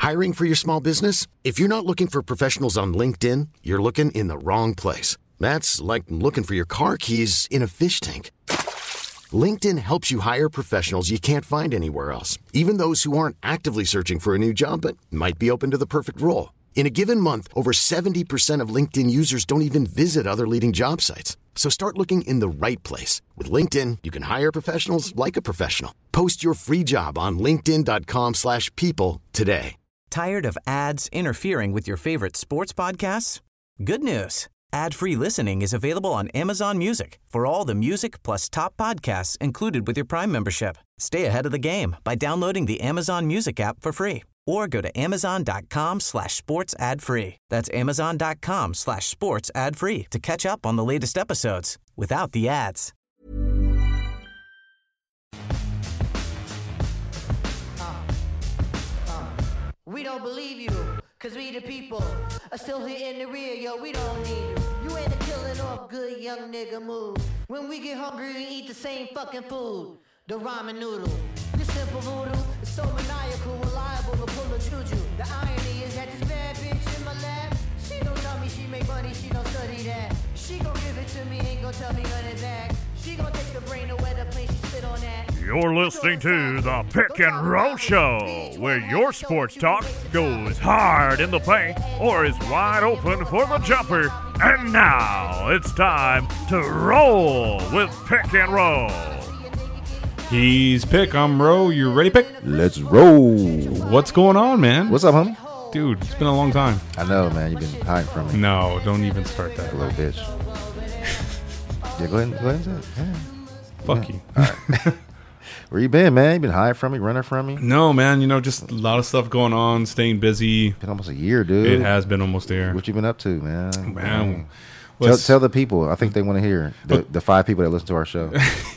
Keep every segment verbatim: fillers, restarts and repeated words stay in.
Hiring for your small business? If you're not looking for professionals on LinkedIn, you're looking in the wrong place. That's like looking for your car keys in a fish tank. LinkedIn helps you hire professionals you can't find anywhere else, even those who aren't actively searching for a new job but might be open to the perfect role. In a given month, over seventy percent of LinkedIn users don't even visit other leading job sites. So start looking in the right place. With LinkedIn, you can hire professionals like a professional. Post your free job on linkedin.com slash people today. Tired of ads interfering with your favorite sports podcasts? Good news. Ad-free listening is available on Amazon Music for all the music plus top podcasts included with your Prime membership. Stay ahead of the game by downloading the Amazon Music app for free or go to amazon.com slash sports ad free. That's amazon.com slash sports ad free to catch up on the latest episodes without the ads. Uh, uh, we don't believe you, cause we the people are still here in the rear, yo, we don't need you. You ain't a killing off good young nigga move. When we get hungry, we eat the same fucking food. The ramen noodle. This simple voodoo is so maniacal, reliable to pull a juju. The irony is that this bad bitch in my lap, she don't tell me she make money, she don't study that. She gon' give it to me, ain't gon' tell me run it back. She gon' take the brain away the plane, she spit on that. You're listening to the Pick and Roll Show, where your sports talk goes hard in the paint or is wide open for the jumper. And now it's time to roll with Pick and Roll. He's Pick, I'm Ro. You ready, Pick? Let's roll. What's going on, man? What's up, homie? Dude, it's been a long time. I know, man. You've been hiding from me. No, don't even start that. A little bitch. Yeah, go ahead, go ahead and say it. Yeah. Fuck yeah. you. All right. Where you been, man? You been hiding from me, running from me? No, man. You know, just a lot of stuff going on, staying busy. Been almost a year, dude. It has been almost a year. What you been up to, man? Man. Tell, tell the people. I think they want to hear. The, the five people that listen to our show.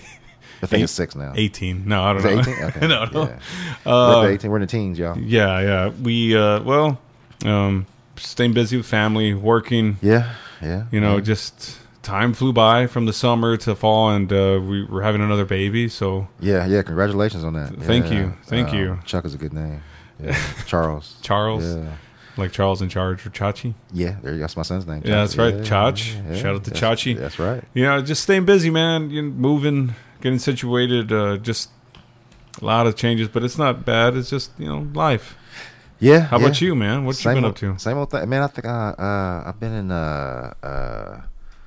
I think Eight, it's six now. eighteen. No, I don't Is know. it eighteen? Okay. no, no. Yeah. Uh, We're eighteen. We're in the teens, y'all. Yeah, yeah. We, uh, well, um, staying busy with family, working. Yeah, yeah. You know, yeah. just time flew by from the summer to fall, and uh, we were having another baby. So yeah, yeah. Congratulations on that. Thank yeah. you, thank um, you. Chuck is a good name. Yeah. Charles. Charles. Yeah. Like Charles in Charge or Chachi. Yeah, there you go. That's my son's name. Yeah, that's right. Yeah, Chach. yeah, Shout out to that's, Chachi. That's right. You know, just staying busy, man. You know, moving, getting situated. Uh, just a lot of changes, but it's not bad. It's just, you know, life. Yeah. How yeah. about you, man? What same you been old, up to? Same old thing, man. I think I, uh, I've been in uh, uh,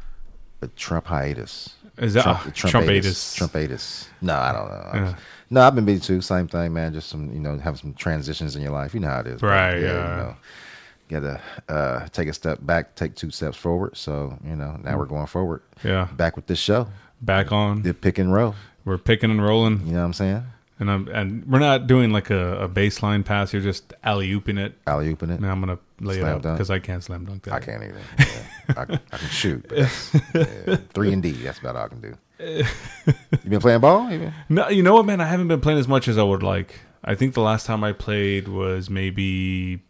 a Trump hiatus. Is that Trump, uh, Trumpitis? Trumpitis? Trumpitis. No, I don't know. Yeah. No, I've been busy too. Same thing, man. Just some, you know, have some transitions in your life. You know how it is, right? Yeah. Yeah. You know, got to uh, take a step back, take two steps forward. So, you know, now we're going forward. Yeah. Back with this show. Back on. The Pick and Roll. We're picking and rolling. You know what I'm saying? And I'm and we're not doing like a, a baseline pass. You're just alley-ooping it. Alley-ooping it. And I'm gonna lay Slam it out dunk. because I can't slam dunk that. I can't either. Yeah. I, I can shoot. But that's, yeah, three and D. That's about all I can do. You been playing ball? You been? No, you know what, man? I haven't been playing as much as I would like. I think the last time I played was maybe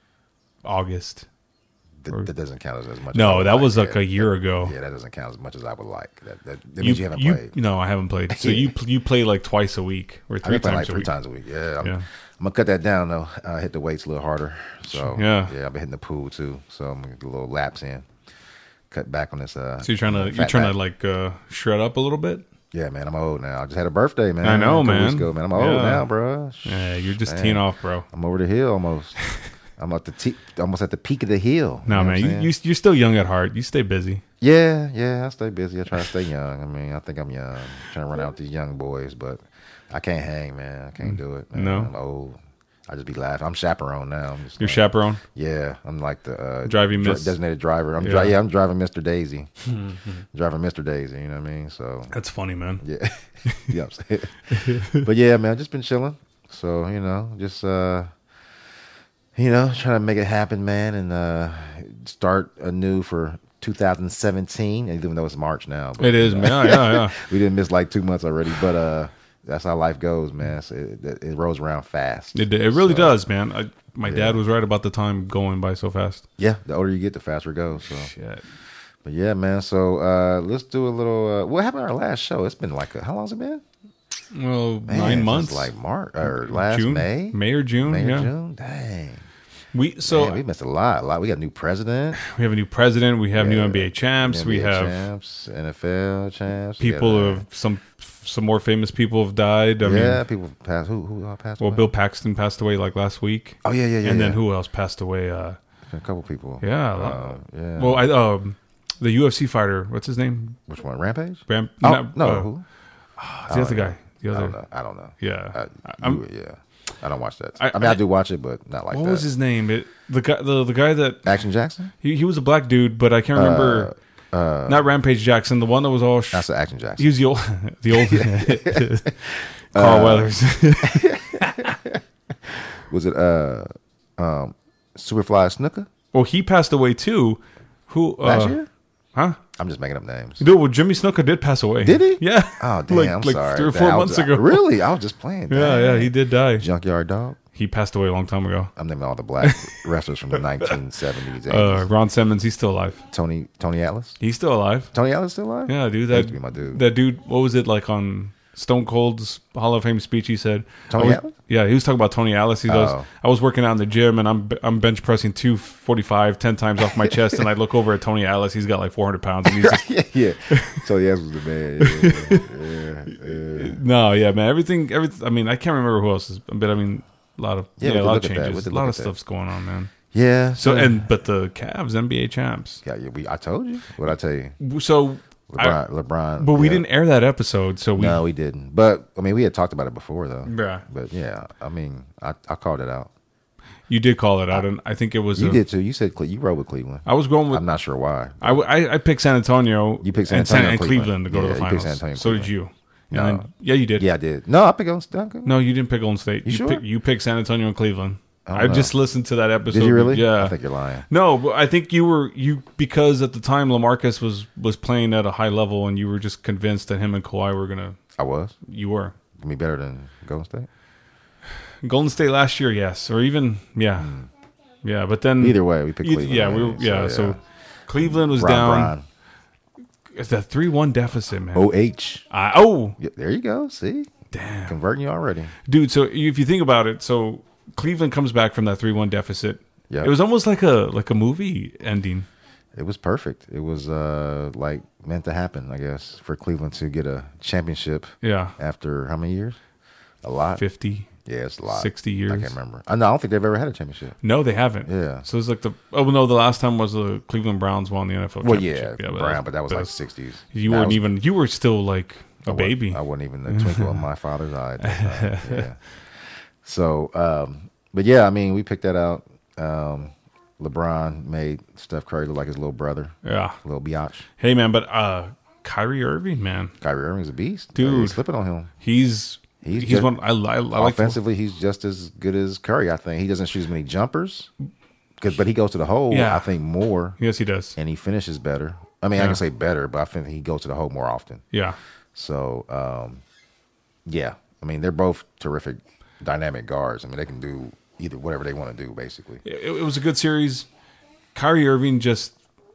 August. That, that doesn't count as, as much. No, as I would that like. was like yeah, a year that, ago. Yeah, that doesn't count as much as I would like. That, that, that means you, haven't you, played. No, I haven't played. So you you play like twice a week or three I've been times like a three week. times a week. Yeah, I'm, Yeah. I'm gonna cut that down though. I hit the weights a little harder. So Yeah. yeah, I've been hitting the pool too. So I'm gonna get a little laps in. Cut back on this. Uh, So you're trying to you're fat trying back. to like uh, shred up a little bit. Yeah, man, I'm old now. I just had a birthday, man. I know, a couple man. weeks ago, man. I'm old Yeah. now, bro. Yeah, you're just Man. teeing off, bro. I'm over the hill almost. I'm at the te- almost at the peak of the hill. No, you know man, what I'm you, saying? you you're still young at heart. You stay busy. Yeah, yeah, I stay busy. I try to stay young. I mean, I think I'm young. I'm trying to run out with these young boys, but I can't hang, man. I can't do it. Man. No? I'm old. I just be laughing. I'm chaperone now. I'm just You're like, chaperone. Yeah, I'm like the uh, Driving dri- miss. designated driver. I'm Yeah. dri- yeah, I'm driving Mister Daisy. Driving Mister Daisy. You know what I mean? So That's funny, man. yeah, yeah. I'm saying. But yeah, man, I've just been chilling. So you know, just uh, you know, trying to make it happen, man, and uh, start anew for two thousand seventeen. Even though it's March now, but, It is, you know, man. Yeah, yeah. we didn't miss like two months already, but uh, that's how life goes, man. So it, it, it rolls around fast. It, it really So, does, man. I, my yeah. dad was right about the time going by so fast. Yeah, the older you get, the faster it goes. So, Shit. but yeah, man. So uh, let's do a little. Uh, what happened to our last show? It's been like a, how long's it been? Well, Man, nine since months. like March or last June? May, May or June? May or yeah. June. Dang. We so Man, we missed a lot. A lot. We got a new president. we have a new president. We have new Yeah, N B A champs. N B A we have champs, N F L champs. We people got, uh, of some some more famous people have died. I yeah, mean, people passed. Who who all passed well, away? Bill Paxton passed away like last week. Oh yeah, yeah, yeah. and then yeah. who else passed away? Uh, A couple people. yeah, a Uh, lot. yeah. Well, I um, the U F C fighter. What's his name? Which one? Rampage? Ram- Oh not- no, uh, who? the other guy. The I other. don't know. I don't know. Yeah. Uh, I'm- you- yeah. I don't watch that. I- I, mean, I, I- do watch it, but not like What that. was his name? It, the guy. The the guy that Action Jackson? he, he was a black dude, but I can't remember. Uh, not Rampage Jackson. The one that was all. Sh- That's the Action Jackson. he was the old. The old. Carl Uh, Weathers. Was it uh, um, Superfly Snooker Well, he passed away too. Who? Uh, last year? Huh? I'm just making up names. Dude, well, Jimmy Snuka did pass away. Did he? Yeah. Oh damn! like, I'm like sorry. three or Damn, four I months was- ago. Really? I was just playing. Yeah, Dang. yeah, he did die. Junkyard Dog. He passed away a long time ago. I'm naming all the black wrestlers from the nineteen seventies. Uh, Ron Simmons, he's still alive. Tony Tony Atlas. He's still alive. Tony Atlas still alive? Yeah, dude. That That used to be my dude. That dude. What was it like on Stone Cold's Hall of Fame speech? He said, Tony I was- Atlas? Yeah, he was talking about Tony Atlas. He goes, Oh. I was working out in the gym and I'm I'm bench pressing two forty-five, ten times off my chest, and I look over at Tony Atlas. He's got like four hundred pounds, and he's just yeah, yeah. Tony Atlas was the man. Yeah, yeah, yeah. no, yeah, man. Everything, everything. I mean, I can't remember who else is, but I mean, a lot of Yeah, yeah, we a could lot of look at that. We changes, could a lot look of at that. stuff's going on, man. Yeah. So and but the Cavs N B A champs. yeah, yeah, we, I told you. What I tell you? So, I, LeBron. LeBron. but we yeah. didn't air that episode, so we No, we didn't. But I mean, we had talked about it before, though. Yeah. But yeah, I mean, I, I called it out. you did call it out, and I think it was You a- did too. You said Cle- you rode with Cleveland. I was going with I'm not sure why. I, w- I, I picked San Antonio. You picked San and Antonio and and Cleveland. Cleveland. to go to Yeah, the you picked finals. San Antonio and so did Cleveland. you? No. And then, yeah, you did. Yeah, I did. No, I picked on Duncan. No, you didn't pick Golden State. You sure? Pick, you picked San Antonio and Cleveland. I don't I know. just listened to that episode. Did you really? Yeah. I think you're lying. No, but I think you were you because at the time LaMarcus was was playing at a high level, and you were just convinced that him and Kawhi were gonna. I was. You were Gonna be better than Golden State. Golden State last year, yes, or even yeah, yeah. But then Either way, we picked Either- Cleveland. yeah, we were, right? yeah. So, Cleveland was Bron, down. Bron. It's a three one deficit, man. O H. I, oh, Yeah, there you go. See, damn, converting you already. dude. So if you think about it, so Cleveland comes back from that three one deficit. Yeah. It was almost like a like a movie ending. It was perfect. It was uh like meant to happen, I guess, for Cleveland to get a championship Yeah, after how many years? A lot. fifty. Yeah, it's a lot. sixty I years. can't remember. I, no, I don't think they've ever had a championship. No, they haven't. Yeah. So it's like the oh no, the last time was the Cleveland Browns won the N F L Well, yeah, championship. Brown, but that was like sixties. You That weren't was- even. You were still like a I wasn't- baby. I wasn't even the twinkle in my father's eye. At that time. Yeah. So, um, but yeah, I mean, we picked that out. Um, LeBron made Steph Curry look like his little brother, Yeah. little biatch. Hey man, but uh, Kyrie Irving, man, Kyrie Irving's a beast, Dude. You're slipping on him. he's He's he's, just- one. I, I, I like. Offensively, he's just as good as Curry. I think he doesn't shoot as many jumpers, cause but he goes to the hole. Yeah. I think more, Yes, he does. and he finishes better. I mean, I Yeah. can say better, but I think he goes to the hole more often. Yeah. So, um, yeah, I mean, they're both terrific, dynamic guards. I mean, they can do either whatever they want to do, basically. It, it was a good series. Kyrie Irving just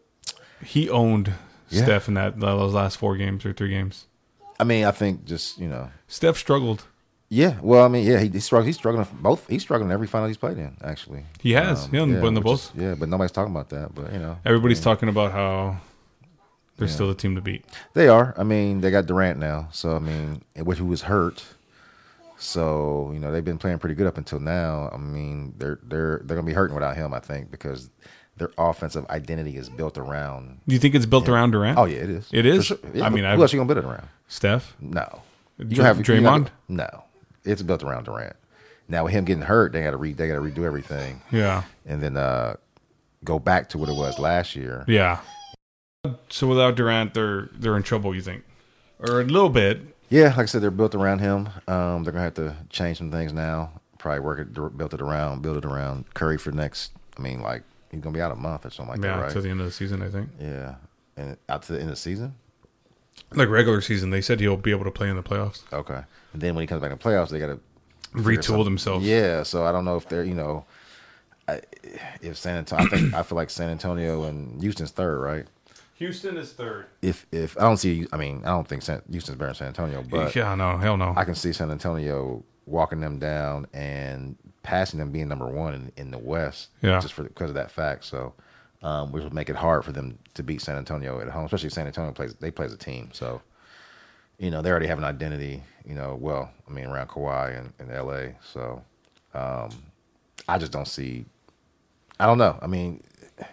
he owned Yeah. Steph in that those last four games or three games. I mean, I think just you know, Steph struggled. yeah. Well, I mean, yeah, he, he's struggling. He's struggling both. He's struggling in every final he's played in. Actually, He has. Yeah, in the which both. is- yeah, but nobody's talking about that. But you know, Everybody's talking about how they're Yeah. still the team to beat. they are. I mean, they got Durant now, so I mean, which who was hurt. So you know, they've been playing pretty good up until now. I mean, they're they're they're gonna be hurting without him. I think because their offensive identity is built around. Do you think it's built around Durant? Oh yeah, it is. It is? For sure. Yeah, I mean, who I've- else you gonna build it around? Steph? No. Dr- You have you Draymond? have- no, it's built around Durant. Now with him getting hurt, they got to re they got to redo everything, Yeah. and then uh, go back to what it was last year. Yeah. So without Durant, they're they're in trouble, you think? Or a little bit. Yeah, like I said, they're built around him. Um, they're gonna have to change some things now. Probably work it, built it around, build it around Curry for next. I mean, like he's gonna be out a month or something like Yeah, that, right? to the end of the season, I think. Yeah, and out to the end of the season. Like regular season, they said he'll be able to play in the playoffs. Okay, and then when he comes back in the playoffs, they got to Retool themselves. Yeah, so I don't know if they're you know, I, if San Antonio, I think I feel like San Antonio and Houston's third, right? Houston is third. If if I don't see, I mean, I don't think San, Houston's better than San Antonio, but yeah, no, hell no. I can see San Antonio walking them down and passing them, being number one in, in the West. Yeah. just for because of that fact. So, um, which would make it hard for them to beat San Antonio at home, especially if San Antonio plays. They play as a team, so you know they already have an identity. You know, well, I mean, around Kawhi and, and L A. So, um, I just don't see. I don't know. I mean.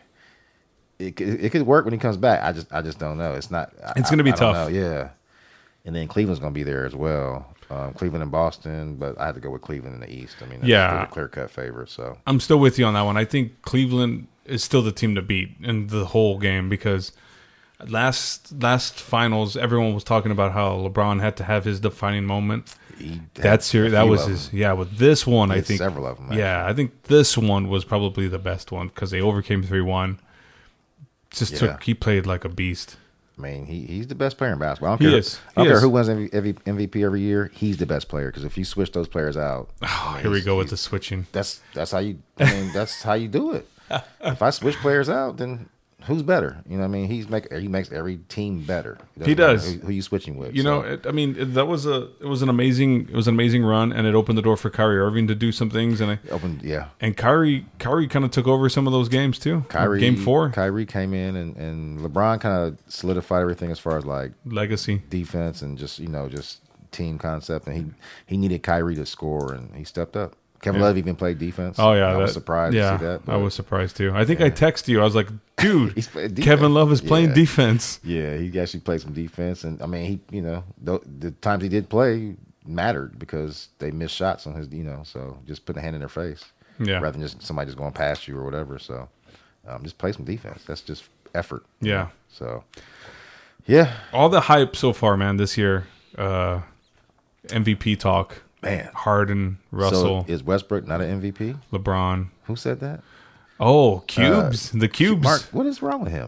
It, it it could work when he comes back. I just I just don't know. It's not. It's going to be I, I don't tough. know. Yeah, and then Cleveland's going to be there as well. Um, Cleveland and Boston, but I had to go with Cleveland in the East. I mean, that's Yeah. a clear cut favorite. So I'm still with you on that one. I think Cleveland is still the team to beat in the whole game because last last finals, everyone was talking about how LeBron had to have his defining moment. he That's had your, a that few was of his. them. Yeah, with this one, He I had think several of them. Yeah, I think this one was probably the best one because they overcame three one. Just Yeah. took. He played like a beast. I mean, he he's the best player in basketball. I don't He care. is. I don't He care is. who wins M V P every year. He's the best player because if you switch those players out, Oh, I mean, here we he's- go with the he's- switching. That's that's how you. I mean, that's how you do it. If I switch players out, then who's better? You know, what I mean, he's make he makes every team better. It He doesn't does. matter Who, who you switching with? You know, so. it, I mean, it, that was a it was an amazing it was an amazing run, and it opened the door for Kyrie Irving to do some things, and I, Open, yeah. and Kyrie Kyrie kind of took over some of those games too. Kyrie, game four, Kyrie came in and, and LeBron kind of solidified everything as far as like legacy. defense and just you know just team concept. And he he needed Kyrie to score, and he stepped up. Kevin Yeah. Love even played defense. Oh yeah, I was that- surprised Yeah, to see that. I but- was surprised too. I think I texted you. I was like, dude, He's playing defense. Kevin Love is playing Yeah. defense. Yeah, he actually played some defense, and I mean, he you know the, the times he did play mattered because they missed shots on his you know so just putting a hand in their face Yeah, rather than just somebody just going past you or whatever. So um, just play some defense. That's just effort. you Yeah. know? So yeah, all the hype so far, man. This year, uh, M V P talk. man. Harden, Russell, So is Westbrook not an M V P? LeBron. Who said that? Oh, cubes, the cubes. Mark, what is wrong with him?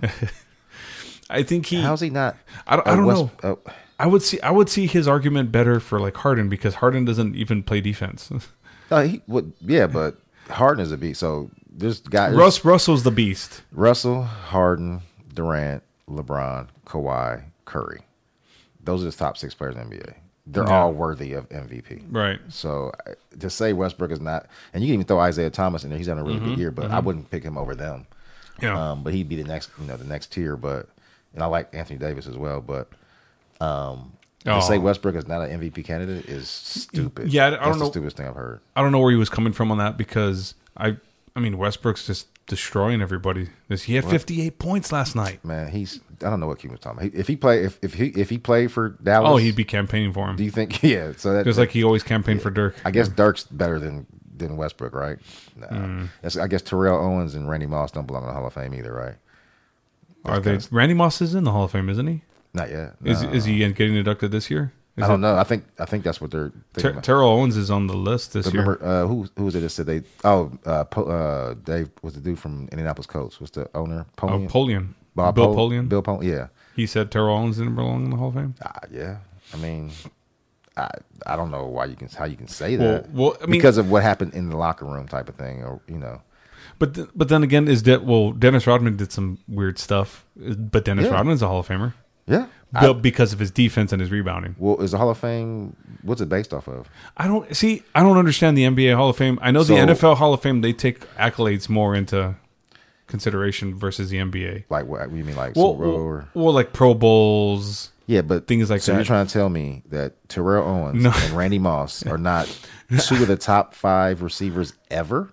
I think he. How's he not? I don't, I uh, don't West- know. uh, I would see. I would see his argument better for like Harden because Harden doesn't even play defense. no, he would. Yeah, but Harden is a beast. So there's guys. Russ Russell's the beast. Russell, Harden, Durant, LeBron, Kawhi, Curry. Those are the top six players in the N B A. They're Yeah. all worthy of M V P. Right. So uh, to say Westbrook is not, and you can even throw Isaiah Thomas in there. He's having a really good year, but I wouldn't pick him over them. Yeah. Um, but he'd be the next, you know, the next tier. But and I like Anthony Davis as well. But um, Oh. to say Westbrook is not an M V P candidate is stupid. Yeah, I don't That's know- the stupidest thing I've heard. I don't know where he was coming from on that because I. I mean, Westbrook's just destroying everybody. This he had fifty-eight points last night. Man, he's I don't know what Keith was talking about. If he play, if if he if he played for Dallas, Oh, he'd be campaigning for him. Do you think? Yeah. So that Just like he always campaigned for Dirk. I guess Dirk's better than than Westbrook, right? Nah. Mm. That's, I guess Terrell Owens and Randy Moss don't belong in the Hall of Fame either, right? Are they? kinda- Randy Moss is in the Hall of Fame, isn't he? Not yet. Is No. is he getting inducted this year? Is I don't it- know. I think I think that's what they're thinking Ter- about. Terrell Owens is on the list this year. Remember uh, who who was it that said they? Oh, uh, po, uh, Dave was the dude from Indianapolis Colts. What's the owner? Oh, Polian? Polian. Bob Bill Pol- Polian. Bill Polian. Yeah. He said Terrell Owens didn't belong in the Hall of Fame. Uh, yeah. I mean, I I don't know why you can how you can say Well- that. well, I mean- because of what happened in the locker room type of thing, or you know. But th- but then again, is that well? Dennis Rodman did some weird stuff, but Dennis Yeah. Rodman's a Hall of Famer, Yeah. Bill, I, because of his defense and his rebounding. well, is the Hall of Fame? What's it based off of? I don't see. I don't understand the N B A Hall of Fame. I know So- the N F L Hall of Fame. They take accolades more into consideration versus the N B A. Like what? You mean like Well, Super Bowl well, or? well, like Pro Bowls. Yeah, but things like so that. you're trying to tell me that Terrell Owens No. and Randy Moss are not two of the top five receivers ever?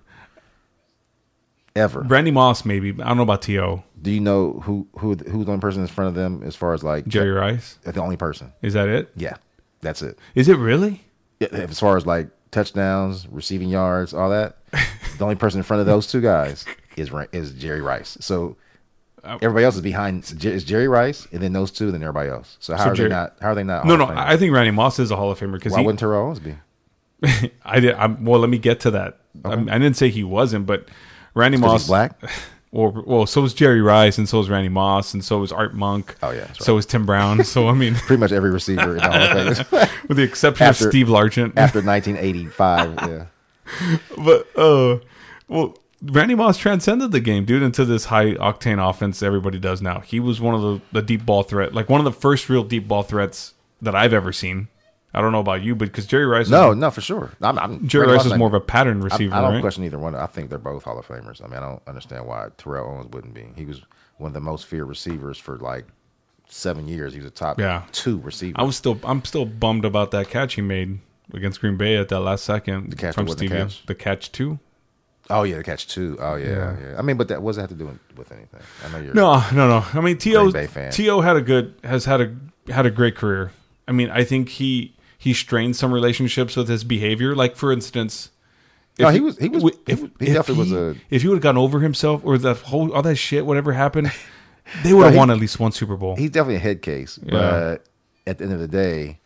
Ever. Randy Moss, maybe. I don't know about T O. Do you know who who who's the only person in front of them as far as like Jerry Rice. The only person. Is that it? Yeah, that's it. Is it really? Yeah, as far as like touchdowns, receiving yards, all that, the only person in front of those two guys is Ra- is Jerry Rice. So everybody else is behind. Is Jerry Rice, and then those two, then everybody else. So how So are Jerry- they not? How are they not? No, Hall no. of Famers? I think Randy Moss is a Hall of Famer because Why he. wouldn't Terrell Owens be? I did. I'm, well, let me get to that. I'm- I didn't say he wasn't, but Randy 'Cause Moss. he's black. Or well, so is Jerry Rice, and so is Randy Moss, and so is Art Monk. Oh, yeah, that's right. So is Tim Brown. So I mean, Pretty much every receiver in the Hall of Fame with the exception After- of Steve Largent. after nineteen eighty-five. Yeah, But uh, well, Randy Moss transcended the game, dude, into this high octane offense everybody does now. He was one of the, the deep ball threat, like one of the first real deep ball threats that I've ever seen. I don't know about you, but because Jerry Rice, no, is, no, for sure. I'm, I'm, Jerry Rice is more of a pattern receiver. I, I don't right? question either one. I think they're both Hall of Famers. I mean, I don't understand why Terrell Owens wouldn't be. He was one of the most feared receivers for like seven years. He was a top yeah. two receiver. I was still, I'm still bummed about that catch he made against Green Bay at that last second the catch from Stevie. The catch? the catch two. Oh yeah, the catch two. Oh yeah, Yeah. yeah. I mean, but that what does that have to do with anything? I know you're No, no, no. I mean, T O Green Bay fan. T O had a good has had a had a great career. I mean, I think he he strained some relationships with his behavior. Like for instance, No, he was- he was- if, he was- he if definitely he- was a- If he would have gotten over himself or that whole all that shit, whatever happened, they would have he- won at least one Super Bowl. he's definitely a head case. Yeah. But at the end of the day,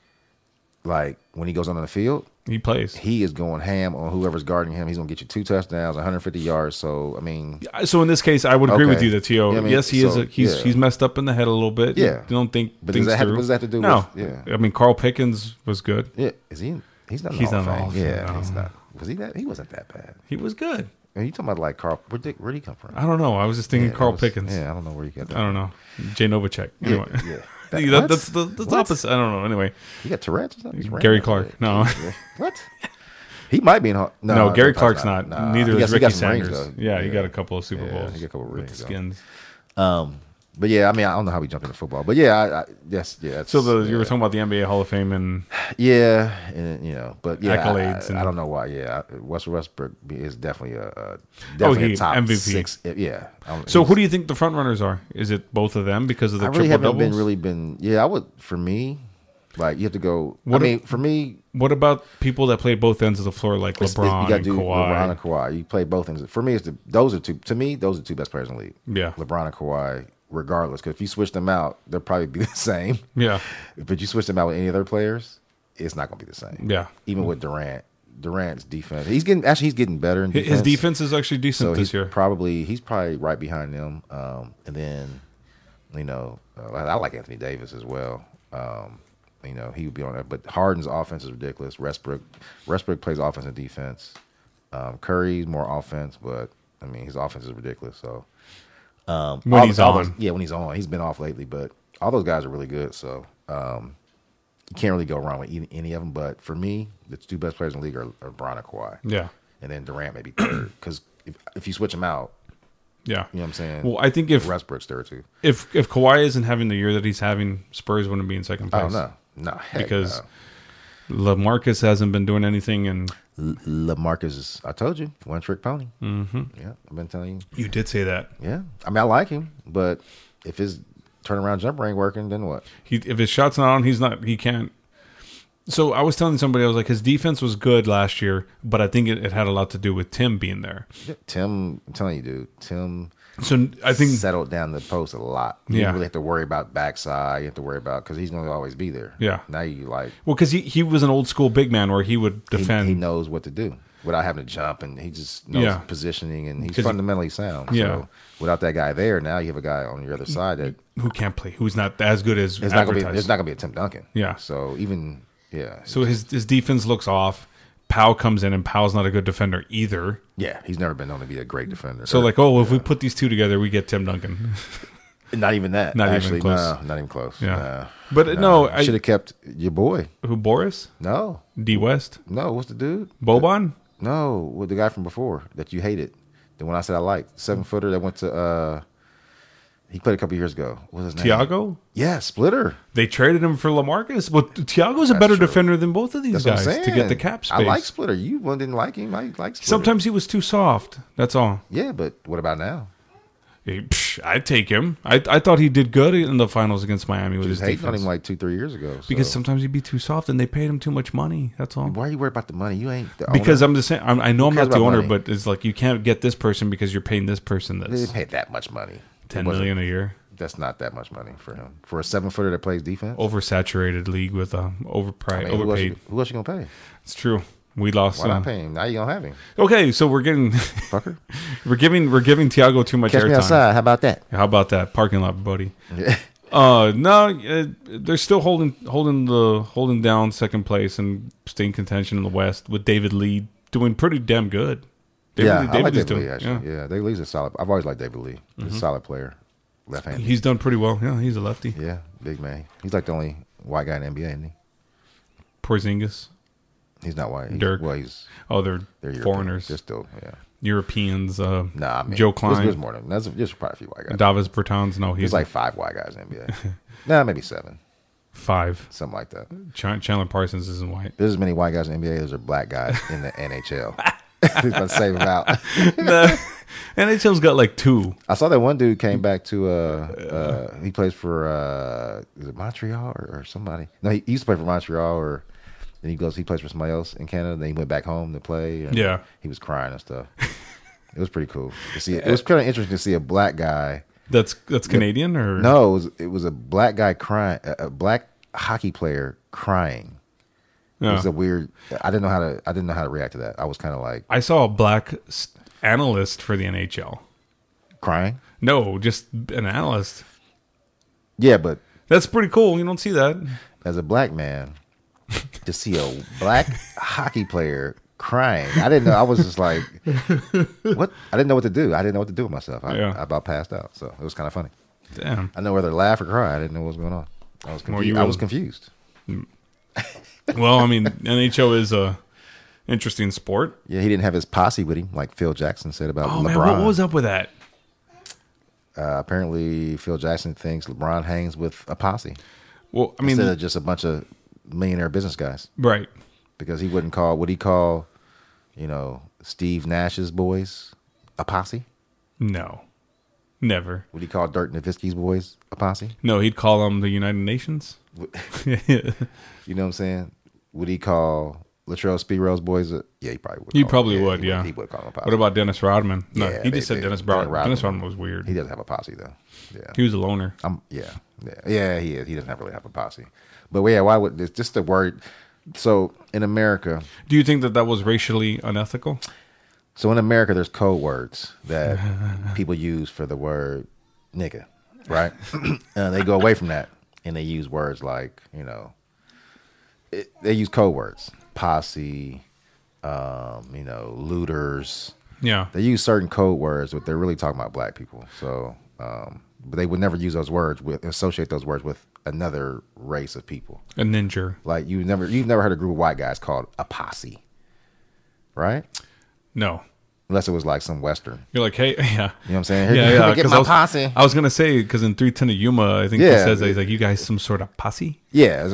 like when he goes on the field, He plays. he is going ham on whoever's guarding him. He's gonna get you two touchdowns, one hundred fifty yards. So I mean, So in this case, I would agree Okay. with you that T O. Yeah, I mean, yes, he is. so, A, he's yeah. he's messed up in the head a little bit. Yeah. you don't think. But does things that have- through. what does that have to do no. with- yeah. I mean, Carl Pickens was good. yeah, is he? He's not. In He's the Hall not in the of Fame. Hall of Fame, Yeah, no. he's not. Was he that? He wasn't that bad. He was good. Are you talking about like Carl? Where did where did he come from? I don't know. I was just thinking Yeah, Carl that was- Pickens. Yeah, I don't know where you got that. I don't know. Jay Novacek. Yeah, Anyway. yeah. That- What? that's the that's What? opposite. I don't know. Anyway, You got Tourette's or something? He's Gary random. Clark. No. Yeah. What? He might be in. Hall- No, no, Gary probably Clark's not. Nah. Neither He got- is he Ricky got some rings, Sanders. though. yeah, he got a couple of Super Yeah, Bowls. he got a couple of with rings, the though. Skins. Um, but yeah, I mean, I don't know how we jumped into football, but yeah, I, I yes, yeah. it's- So the, you yeah. were talking about the N B A Hall of Fame and yeah, and you know, but yeah, Accolades I, and- I don't know why. Yeah, Russell Westbrook is definitely a, a Oh, definitely he- a top M V P. six. Yeah. I'm- so he's- who do you think the front runners are? Is it both of them because of the I really triple haven't doubles? been really been. Yeah, I would for me. Like you have to go. What I a- mean, for me, What about people that play both ends of the floor, like it's- LeBron you got to and do Kawhi? LeBron and Kawhi. You play both things. For me, it's the, those are two. To me, those are the two best players in the league. Yeah. LeBron and Kawhi, regardless. Because if you switch them out, they'll probably be the same. Yeah, But you switch them out with any other players, it's not going to be the same. yeah. Even with Durant, Durant's defense, he's getting actually he's getting better in His- defense. His defense is actually decent so this he's year. probably he's probably right behind them. Um, and then, you know, uh, I, I like Anthony Davis as well. Um, you know, he would be on that. But Harden's offense is ridiculous. Westbrook, Westbrook plays offense and defense. Um, Curry's more offense, but I mean his offense is ridiculous. So um, When all- he's all on. those- yeah, when he's on, he's been off lately. But all those guys are really good. So um, you can't really go wrong with any, any of them. But for me, the two best players in the league are, are Bron and Kawhi. Yeah, And then Durant maybe third. Because if, if you switch them out, yeah. you know what I'm saying? Well, I think if Westbrook's third too. if if Kawhi isn't having the year that he's having, Spurs wouldn't be in second place. Oh no, no, heck because no. LaMarcus hasn't been doing anything, and L- LaMarcus is. I told you, one trick pony. Mm-hmm. Yeah, I've been telling you. you did say that. Yeah, I mean, I like him, but if his turnaround jumper ain't working, then what? He if his shot's not on, he's not. He can't. So I was telling somebody, I was like, his defense was good last year, but I think it, it had a lot to do with Tim being there. Tim, I'm telling you, dude, Tim So I think settled down the post a lot. You Yeah. don't really have to worry about backside. You have to worry about because he's going to always be there. Yeah. Now you like well, because he, he was an old school big man where he would he, defend. he knows what to do without having to jump, and he just knows Yeah. positioning, and he's 'Cause he- fundamentally sound. Yeah. So without that guy there, now you have a guy on your other side that who can't play, who's not as good as it's not going to be. advertised. It's not going to be a Tim Duncan. Yeah. So even yeah. So his his defense looks off. Powell comes in, and Powell's not a good defender either. Yeah, he's never been known to be a great defender. So Or- like, oh, if we put these two together, we get Tim Duncan. not even that. Not even actually, close. No, not even close. Yeah. Nah. But no, I- should have kept your boy. Who, Boris? No, D West? no. What's the dude? Boban? No, with the guy from before that you hated. The one I said I liked, seven footer that went to. uh He played a couple years ago. What was his name? Tiago? Yeah, Splitter. They traded him for LaMarcus. But Tiago's a That's better true. defender than both of these That's what I'm guys saying. to get the cap space. I like Splitter. You one didn't like him. I like Splitter. Sometimes he was too soft. That's all. Yeah, but what about now? He- psh, I'd take him. I I thought he did good in the finals against Miami with You his was hating on defense. him like two, three years ago. so- because sometimes he'd be too soft and they paid him too much money. That's all. why are you worried about the money? You ain't the Because owner. I'm just saying, I'm, I know I'm cares not the about owner, money? but it's like you can't get this person because you're paying this person They this didn't pay that much money. ten It wasn't- million a year. That's not that much money for him. For a seven footer that plays defense. Oversaturated league with a overpriced, I mean, who, else overpaid. you, who else you gonna pay? It's true. We lost. Why not Um, pay him? Now you gonna have him, okay, so we're getting fucker. we're giving we're giving Tiago too much Catch me airtime. outside. How about that? How about that parking lot, buddy? Uh, no, uh, they're still holding holding the holding down second place and staying contention in the West with David Lee doing pretty damn good. David yeah, Lee, I David like Lee's David Lee, doing- actually. yeah. Yeah. David Lee's a solid. I've always liked David Lee. He's a solid player. Left-handed. He's done pretty well. Yeah, he's a lefty. Yeah, big man. He's like the only white guy in the N B A, isn't he? Porzingis. He's not white. He's, Dirk. Well, he's Oh, they're, they're European. foreigners. They're still, yeah. Europeans. Uh, Nah, I mean, Joe There's, Klein. there's more than there's, there's probably a few white guys. Davis Bertans. No, he's There's like five white guys in the N B A. Nah, maybe seven, five. something like that. Ch- Chandler Parsons isn't white. There's as many white guys in the N B A as there are black guys in the N H L. He's about to save them out. The N H L's got like two. I saw that one dude came back to. Uh, uh, he plays for uh, is it Montreal or, or somebody? No, he, he used to play for Montreal, or then he goes. He plays for somebody else in Canada. Then he went back home to play. And Yeah. he was crying and stuff. It was pretty cool to see. It was kind of interesting to see a black guy. That's that's Canadian or No, it was it was a black guy crying, a, a black hockey player crying. It No. was a weird. I didn't know how to. I didn't know how to react to that. I was kind of like I saw a black s- analyst for the N H L. crying. No, just an analyst. Yeah, but That's pretty cool. You don't see that. as a black man, to see a black hockey player crying, I didn't know. I was just like, what? I didn't know what to do. I didn't know what to do with myself. I, Yeah. I about passed out. So it was kind of funny. Damn. I know whether to laugh or cry. I didn't know what was going on. I was Well, confused. you I were- was confused. Well, I mean, N H L is a interesting sport. Yeah, he didn't have his posse with him, like Phil Jackson said about Oh LeBron. man, what was up with that? Uh, apparently, Phil Jackson thinks LeBron hangs with a posse Well, I mean, instead of just a bunch of millionaire business guys. right. Because he wouldn't call, would he call, you know, Steve Nash's boys a posse? No, never. Would he call Dirk Nowitzki's boys a posse? No, he'd call them the United Nations. You know what I'm saying? Would he call Latrell Speedro's boys a, yeah, he probably would. He call probably them, would, yeah. He would call them a posse. What about Dennis Rodman? No, Yeah, he they- just said they- Dennis Dennis Rodman. Rodman. Dennis Rodman was weird. He doesn't have a posse, though. Yeah. He was a loner. I'm, yeah, yeah, yeah. He is. He doesn't have really have a posse, but yeah, why would it's just the word? So in America, Do you think that that was racially unethical? so in America, there's code words that people use for the word nigga, right? uh, they go away from that and they use words like you know, it, they use code words, posse, um, you know, looters. Yeah. They use certain code words, but they're really talking about black people. So, um, but they would never use those words with associate those words with another race of people. A ninja. Like you never, you've never heard a group of white guys called a posse, right? No. Unless it was like some Western. You're like, hey, yeah. You know what I'm saying? Yeah, yeah. Get 'cause my I was, posse. I was gonna say because in three ten of Yuma, I think he Yeah. says that he's like, you guys some sort of posse. Yeah.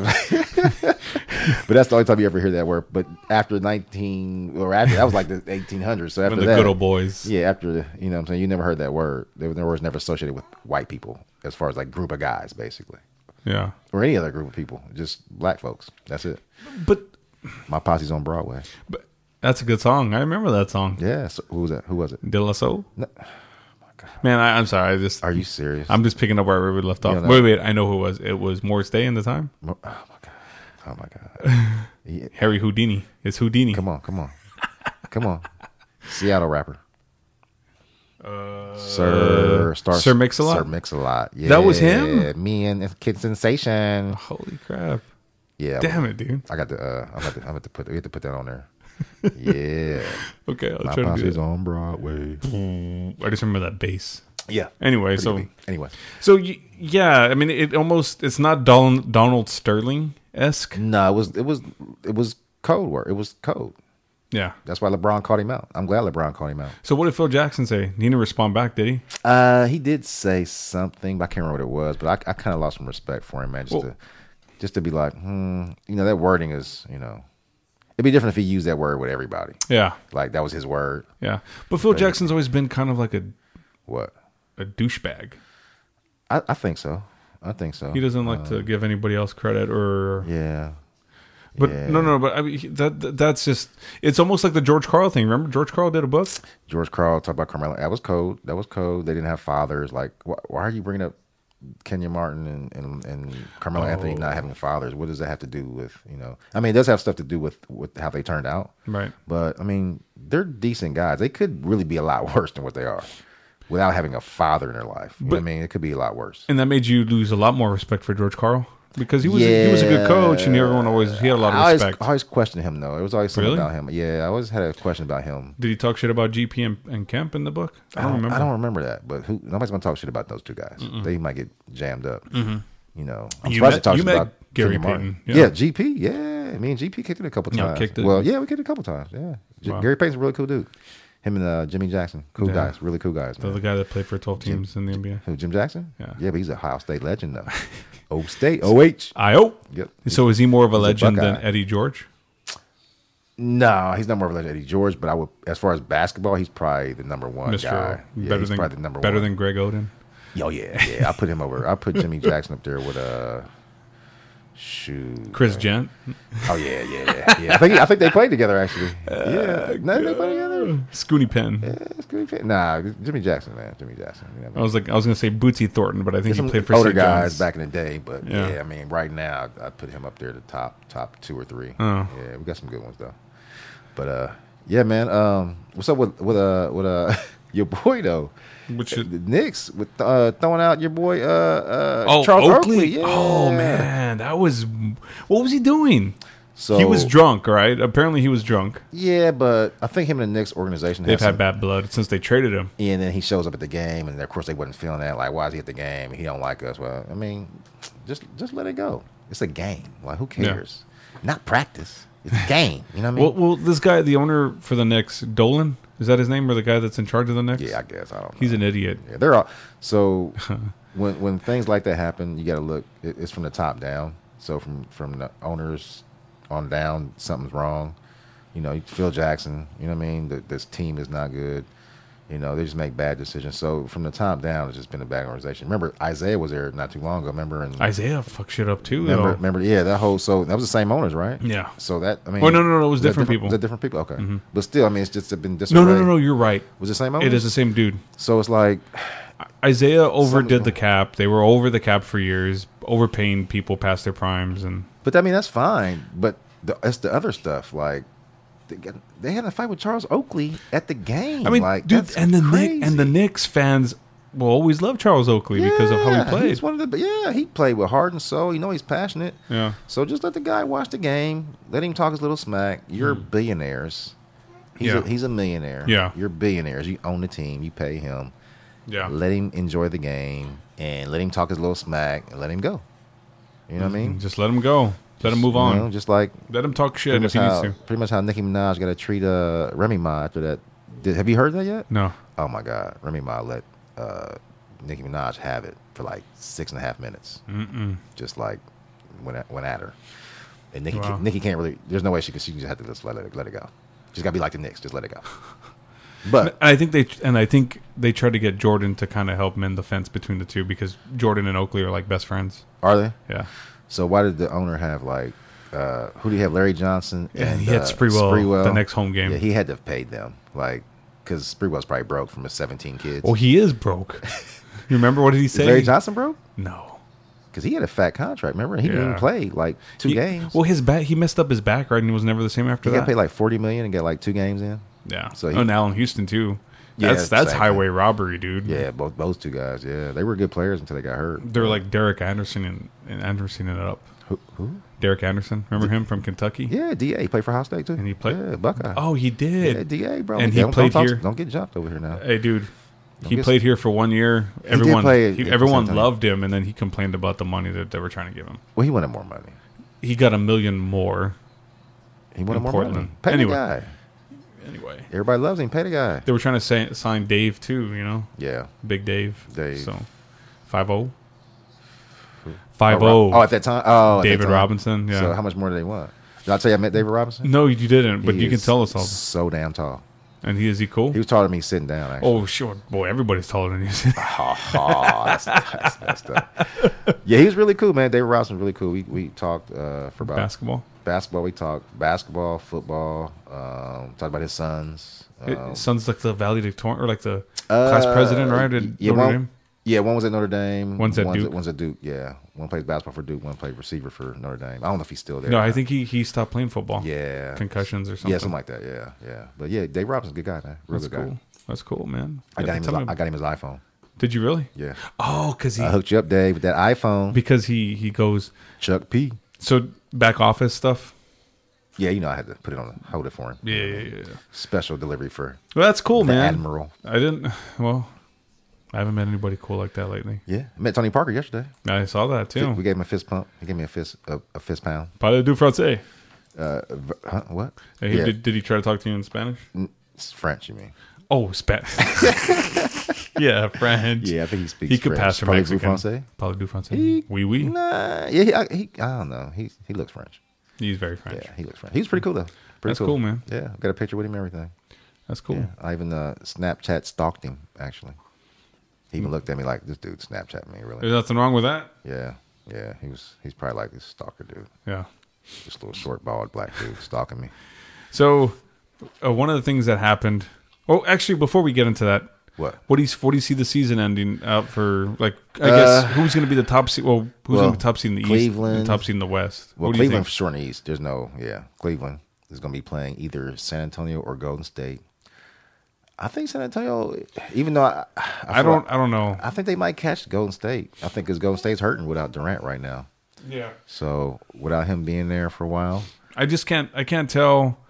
But that's the only time you ever hear that word. But after nineteen, or after, that was like the eighteen hundreds. So after When the that, good old boys. yeah, after, the, you know what I'm saying? You never heard that word. There was was never associated with white people as far as like group of guys, basically. Yeah. Or any other group of people, just black folks. That's it. But My posse's on Broadway. but that's a good song. I remember that song. Yeah. So who was that? Who was it? De La Soul. No. Man, I, I'm sorry. I just Are you serious? I'm just picking up where we left off. don't know. Wait, wait. I know who it was. It was Morris Day in the time. Oh my god. Oh my god. Yeah. Harry Houdini. It's Houdini. Come on, come on, come on. Seattle rapper. Uh, Sir Star Sir Mix-a-Lot? Sir Mix-a-Lot. Yeah, That was him? Me and Kid Sensation. Holy crap! Yeah. Damn it, dude. I got to. Uh, I'm about to. I'm about to put. We have to put that on there. Yeah. Okay, I'll My try to do posse's that. on Broadway. I just remember that bass. Yeah. Anyway, Pretty so good beat. anyway, so y- yeah, I mean, it almost it's not Donald, Donald Sterling esque. no, it was. It was. It was code word. It was code. Yeah. That's why LeBron called him out. I'm glad LeBron called him out. So what did Phil Jackson say? He didn't respond back, did he? Uh, he did say something, but I can't remember what it was. But I, I kind of lost some respect for him, man. Just Well- to, just to be like, hmm, you know, that wording is, you know, it'd be different if he used that word with everybody. Yeah. Like that was his word. Yeah. But Phil Jackson's always been kind of like a What? a douchebag. I, I think so. I think so. He doesn't like to give anybody else credit or Yeah. But Yeah. no, no, but I mean he- that that- that's just it's almost like the George Carl thing. Remember George Carl did a book? George Carl talked about Carmelo. That was code. That was code. They didn't have fathers. Like, why, why are you bringing up Kenya Martin and, and, and Carmelo Anthony not having fathers? What does that have to do with, you know? I mean, it does have stuff to do with, with how they turned out. Right. But, I mean, they're decent guys. They could really be a lot worse than what they are without having a father in their life. You know what I mean? It could be a lot worse. And that made you lose a lot more respect for George Carl. Because he was yeah. he was a good coach, and everyone always he had a lot of I always, respect. I always questioned him though. It was always something really? about him. Yeah, I always had a question about him. Did he talk shit about G P and, and Kemp in the book? I don't, I don't remember. I don't remember that. But who, nobody's gonna talk shit about those two guys. Mm-mm. They might get jammed up. Mm-hmm. You know, I'm you surprised met, to talk you met about Gary Kenny Martin. Payton. Yeah. yeah, G P. Yeah, me and G P kicked it a couple times. Yeah, kicked it. Well, yeah, we kicked it a couple times. Yeah, Wow. Gary Payton's a really cool dude. Him and uh, Jimmy Jackson, cool Yeah. guys, really cool guys. The, the guy that played for twelve teams Jim, in the N B A. Who, Jim Jackson? Yeah. Yeah, but he's a Ohio State legend, though. O State, O H. I O. Yep. So is he more of a He's a legend Buckeye. than Eddie George? No, he's not more of a legend than Eddie George, but I would, as far as basketball, he's probably the number one Mister guy. Yeah, better he's than probably the number better one. than Greg Oden. Oh, yeah, yeah. I put him over. I put Jimmy Jackson up there with uh, shoot. Chris man. Gent. Oh, yeah, yeah, yeah. yeah. I, think, I think they played together, actually. Yeah. No, they played together. Scooney Penn. Yeah, it's good. Nah, Jimmy Jackson, man. Jimmy Jackson. You know what I I was like, I was gonna say Bootsy Thornton, but I think There's he played for older Saint guys John's. back in the day, but Yeah. yeah. I mean, right now I'd put him up there, the top, top two or three. Oh. Yeah, we got some good ones though. But uh, yeah, man. Um, what's up with with uh with uh your boy though? Which the is, Knicks with uh throwing out your boy uh uh oh, Charles Oakley. Oakley. Yeah. Oh man, that was what was he doing? So he was drunk, right? Apparently, he was drunk. Yeah, but I think him and the Knicks organization They've has had some, bad blood since they traded him. and then he shows up at the game, and of course they wasn't feeling that. Like, why is he at the game? He don't like us. Well, I mean, just just let it go. It's a game. Like, who cares? Not practice. It's a game. You know what I mean? Well, well, this guy, the owner for the Knicks, Dolan, is that his name, or the guy that's in charge of the Knicks? Yeah, I guess I don't know. He's an idiot. Yeah, they're all so. when when things like that happen, you got to look. It, it's from the top down. So from from the owners on down, something's wrong. You know, Phil Jackson. You know what I mean? The, this team is not good. You know, they just make bad decisions. So from the top down, it's just been a bad organization. Remember, Isaiah was there not too long ago. Remember, and Isaiah fucked shit up too. remember, though. remember, yeah, that whole. So that was the same owners, right? Yeah. So that I mean, Oh, no, no, no, it was was that different people. Was that different people? Okay, Mhm. but still, I mean, it's just been disarray. No, no, no, no. You're right. Was it the same owners? It is the same dude. So it's like. Isaiah overdid Something- the cap. They were over the cap for years, overpaying people past their primes, and But I mean, that's fine. But the, it's the other stuff. Like they, got, they had a fight with Charles Oakley at the game. I mean, like, dude, that's and the crazy. Nick, and the Knicks fans will always love Charles Oakley because of how he played. He's one of the, yeah, he played with heart and soul. You know, he's passionate. Yeah. So just let the guy watch the game. Let him talk his little smack. You're billionaires. He's Yeah. a, he's a millionaire. Yeah. You're billionaires. You own the team. You pay him. Yeah. Let him enjoy the game and let him talk his little smack and let him go. You know what I mean? Just let him go. Let him move You on. know, just like Let him talk shit pretty if much, he how, needs to. pretty much how Nicki Minaj got to treat uh, Remy Ma after that. Did, have you heard that yet? No. Oh my God, Remy Ma let uh, Nicki Minaj have it for like six and a half minutes. Mm-mm. Just like went at, went at her, and Nicki Wow. can't, Nicki can't really. There's no way she could. She just had to just let it let it go. She's got to be like the Knicks. Just let it go. But I think they and I think they tried to get Jordan to kind of help mend the fence between the two because Jordan and Oakley are like best friends. are they? Yeah. So why did the owner have like uh, who do you have? Larry Johnson Yeah, and he had uh, Sprewell the next home game. Yeah, he had to have paid them like because Sprewell's probably broke from his seventeen kids. Well, he is broke. You remember what did he Is say? Larry Johnson broke? No. Because he had a fat contract. Remember, he didn't Yeah. even play like two He- games. Well, his back he messed up his back, right, and he was never the same after he got that. paid like forty million and got like two games in. yeah. so he- oh, and Allen Houston too. Yeah, That's that's same highway thing. robbery, dude. Yeah, both those two guys. Yeah, they were good players until they got hurt. They were like Derek Anderson and, and Anderson it up. Who? who? Derek Anderson, remember him from Kentucky? Yeah, D A. He played for Ohio State too. And he played- Yeah, Buckeye. Oh, he did. yeah, D A, bro. And he Don't- played don't, here. Don't get jumped over here now. Hey, dude. Don't He get- played here for one year. He did Everyone, play he- at everyone Centennial. loved him, and then he complained about the money that they were trying to give him. Well, he wanted more money. He got a million more. He wanted In more Portland. money. Pay Anyway. the guy. Anyway, Everybody loves him. Pay the guy. they were trying to say, sign Dave too. You know, Yeah. Big Dave. Dave. So, five zero. Five Oh, zero. oh, at that time. Oh, at that David time. Robinson. Yeah. So how much more did they want? Did I tell you I met David Robinson? No, you didn't. But He you can is tell us all. So damn tall. And he is he cool? He was taller than me sitting down. Actually. Oh, sure, boy. Everybody's taller than you. Oh, oh, that's, that's messed up. Yeah, he was really cool, man. David Robinson was really cool. We we talked uh, for about Basketball. basketball. We talked basketball, football. Um, talked about his sons. Um, His son's like the valedictorian or like the class president, right? At yeah, Notre one, Dame? yeah, one was at Notre Dame. One's at one's Duke. At, one's at Duke. Yeah, one plays basketball for Duke. One played receiver for Notre Dame. I don't know if he's still there. No, or I not. think he, he stopped playing football. Yeah, Concussions or something. yeah, something like that. Yeah, yeah. But yeah, Dave Robinson's a good guy, man. Real That's good cool. guy. That's cool, man. I Yeah, got him. His, tell me- I got him his iPhone. Did you really? Yeah. Oh, because he I hooked you up, Dave, with that iPhone. because he he goes Chuck P. so back office stuff. Yeah, you know I had to put it on, hold it for him. Yeah, yeah, yeah. Special delivery for Well, that's cool, the man. Admiral. I didn't. Well, I haven't met anybody cool like that lately. Yeah, I met Tony Parker yesterday. I saw that too. We gave him a fist pump. He gave me a fist a, a fist pound. Parlez du français? Uh, v- huh, what? Hey, yeah, did, did he try to talk to you in Spanish? it's French. You mean? Oh, Spanish. Yeah, French. Yeah, I think he speaks. He could French. pass for Parlez-vous Mexican. français? Parlez du français? He- Oui, oui. Nah, yeah, he, I, he, I don't know. He he looks French. He's very French. Yeah, he looks French. He was pretty cool though. Pretty That's cool, man. Yeah, got a picture with him and everything. That's cool. Yeah, I even uh, Snapchat stalked him. Actually, he even looked at me like, "This dude Snapchat me, really?" There's nothing wrong with that. Yeah, yeah. He was. He's probably like this stalker dude. Yeah. Just a little short, bald black dude stalking me. So, uh, one of the things that happened. Oh, actually, before we get into that, What? what do you what do you see the season ending out for? Like, I guess Uh, who's going to be the top seed? Well, who's well, going to be top seed in the Cleveland. east and top seed in the west? Well, what do you Cleveland think? for sure in the East. There's no, yeah. Cleveland is going to be playing either San Antonio or Golden State. I think San Antonio, even though I, I, I feel don't. like- I don't know. I think they might catch Golden State. I think because Golden State's hurting without Durant right now. Yeah. So without him being there for a while, I just can't. I can't tell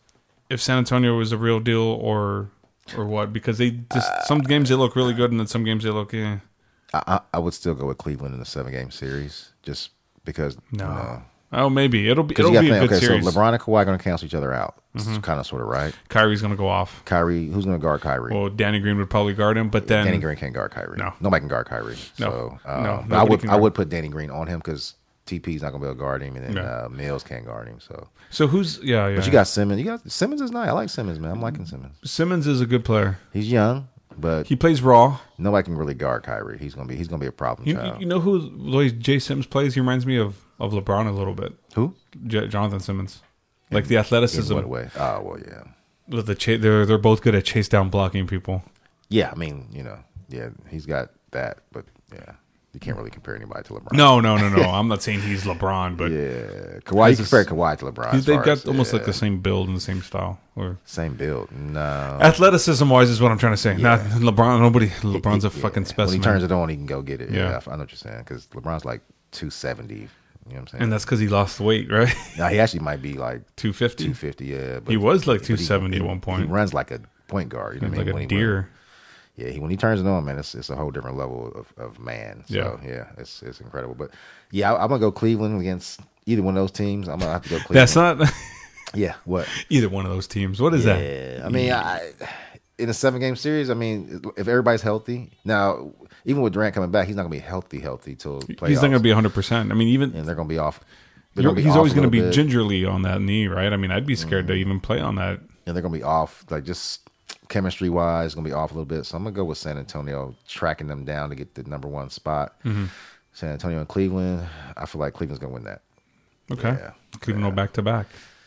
if San Antonio was a real deal or or what, because they just some games they look really good and then some games they look yeah. I, I, I would still go with Cleveland in the seven game series just because. No. You know, Oh, maybe it'll be because it'll you got be to a think, good okay, series. Mm-hmm. so LeBron and Kawhi are going to cancel each other out. It's kind of sort of right. Kyrie's going to go off. Kyrie, who's going to guard Kyrie? Well, Danny Green would probably guard him, but then Danny Green can't guard Kyrie. No. Nobody can guard Kyrie. No. So, uh, No, but I nobody would can I guard- would put Danny Green on him because T P's not going to be able to guard him, and then Yeah. uh, Mills can't guard him. So, So who's yeah yeah. but you got Simmons. You got Simmons is nice. I like Simmons, man. I'm liking Simmons. Simmons is a good player. He's young, but He plays raw. nobody can really guard Kyrie. He's gonna be he's gonna be a problem You, child. you know who the way Jay Sims plays? He reminds me of, of LeBron a little bit. Who? J- Jonathan Simmons, like the In athleticism. what way? Oh well, yeah, With the cha- they're they're both good at chase down blocking people. yeah. I mean, you know, yeah, he's got that, but yeah, you can't really compare anybody to LeBron. No, no, no, no. I'm not saying he's LeBron, but Yeah, Kawhi. You This is- compare Kawhi to LeBron. he's, as they've far got as- almost like yeah, the same build and the same style. Or same build. No, athleticism wise is what I'm trying to say. Not LeBron. Nobody. LeBron's a Yeah. fucking specimen. When he turns it on, he can go get it. Yeah. Yeah, I know what you're saying because LeBron's like two seventy. You know what I'm saying? and that's because he lost weight, right? now he actually might be like two fifty. two fifty. Yeah, but He was like but two seventy at one point. He runs like a point guard. You know what I Like mean? a When he deer. run- Yeah, he, when he turns it on, man, it's it's a whole different level of, of man. So Yeah. yeah, it's it's incredible. But yeah, I, I'm gonna go Cleveland against either one of those teams. I'm gonna have to go Cleveland. That's not yeah. What? either one of those teams. What is that? Yeah, I mean, I, in a seven game series, I mean, if everybody's healthy now, even with Durant coming back, he's not gonna be healthy healthy till playoffs. He's not going to be one hundred percent. I mean, even and they're gonna be off. They're you're- gonna be he's off always a going to be little bit, gingerly on that knee, right? I mean, I'd be scared to even play on that. and they're gonna be off, like just chemistry wise, gonna be off a little bit. So I'm gonna go with San Antonio, tracking them down to get the number one spot. Mm-hmm. San Antonio and Cleveland. I feel like Cleveland's gonna win that. Okay. Yeah. Cleveland will back to back.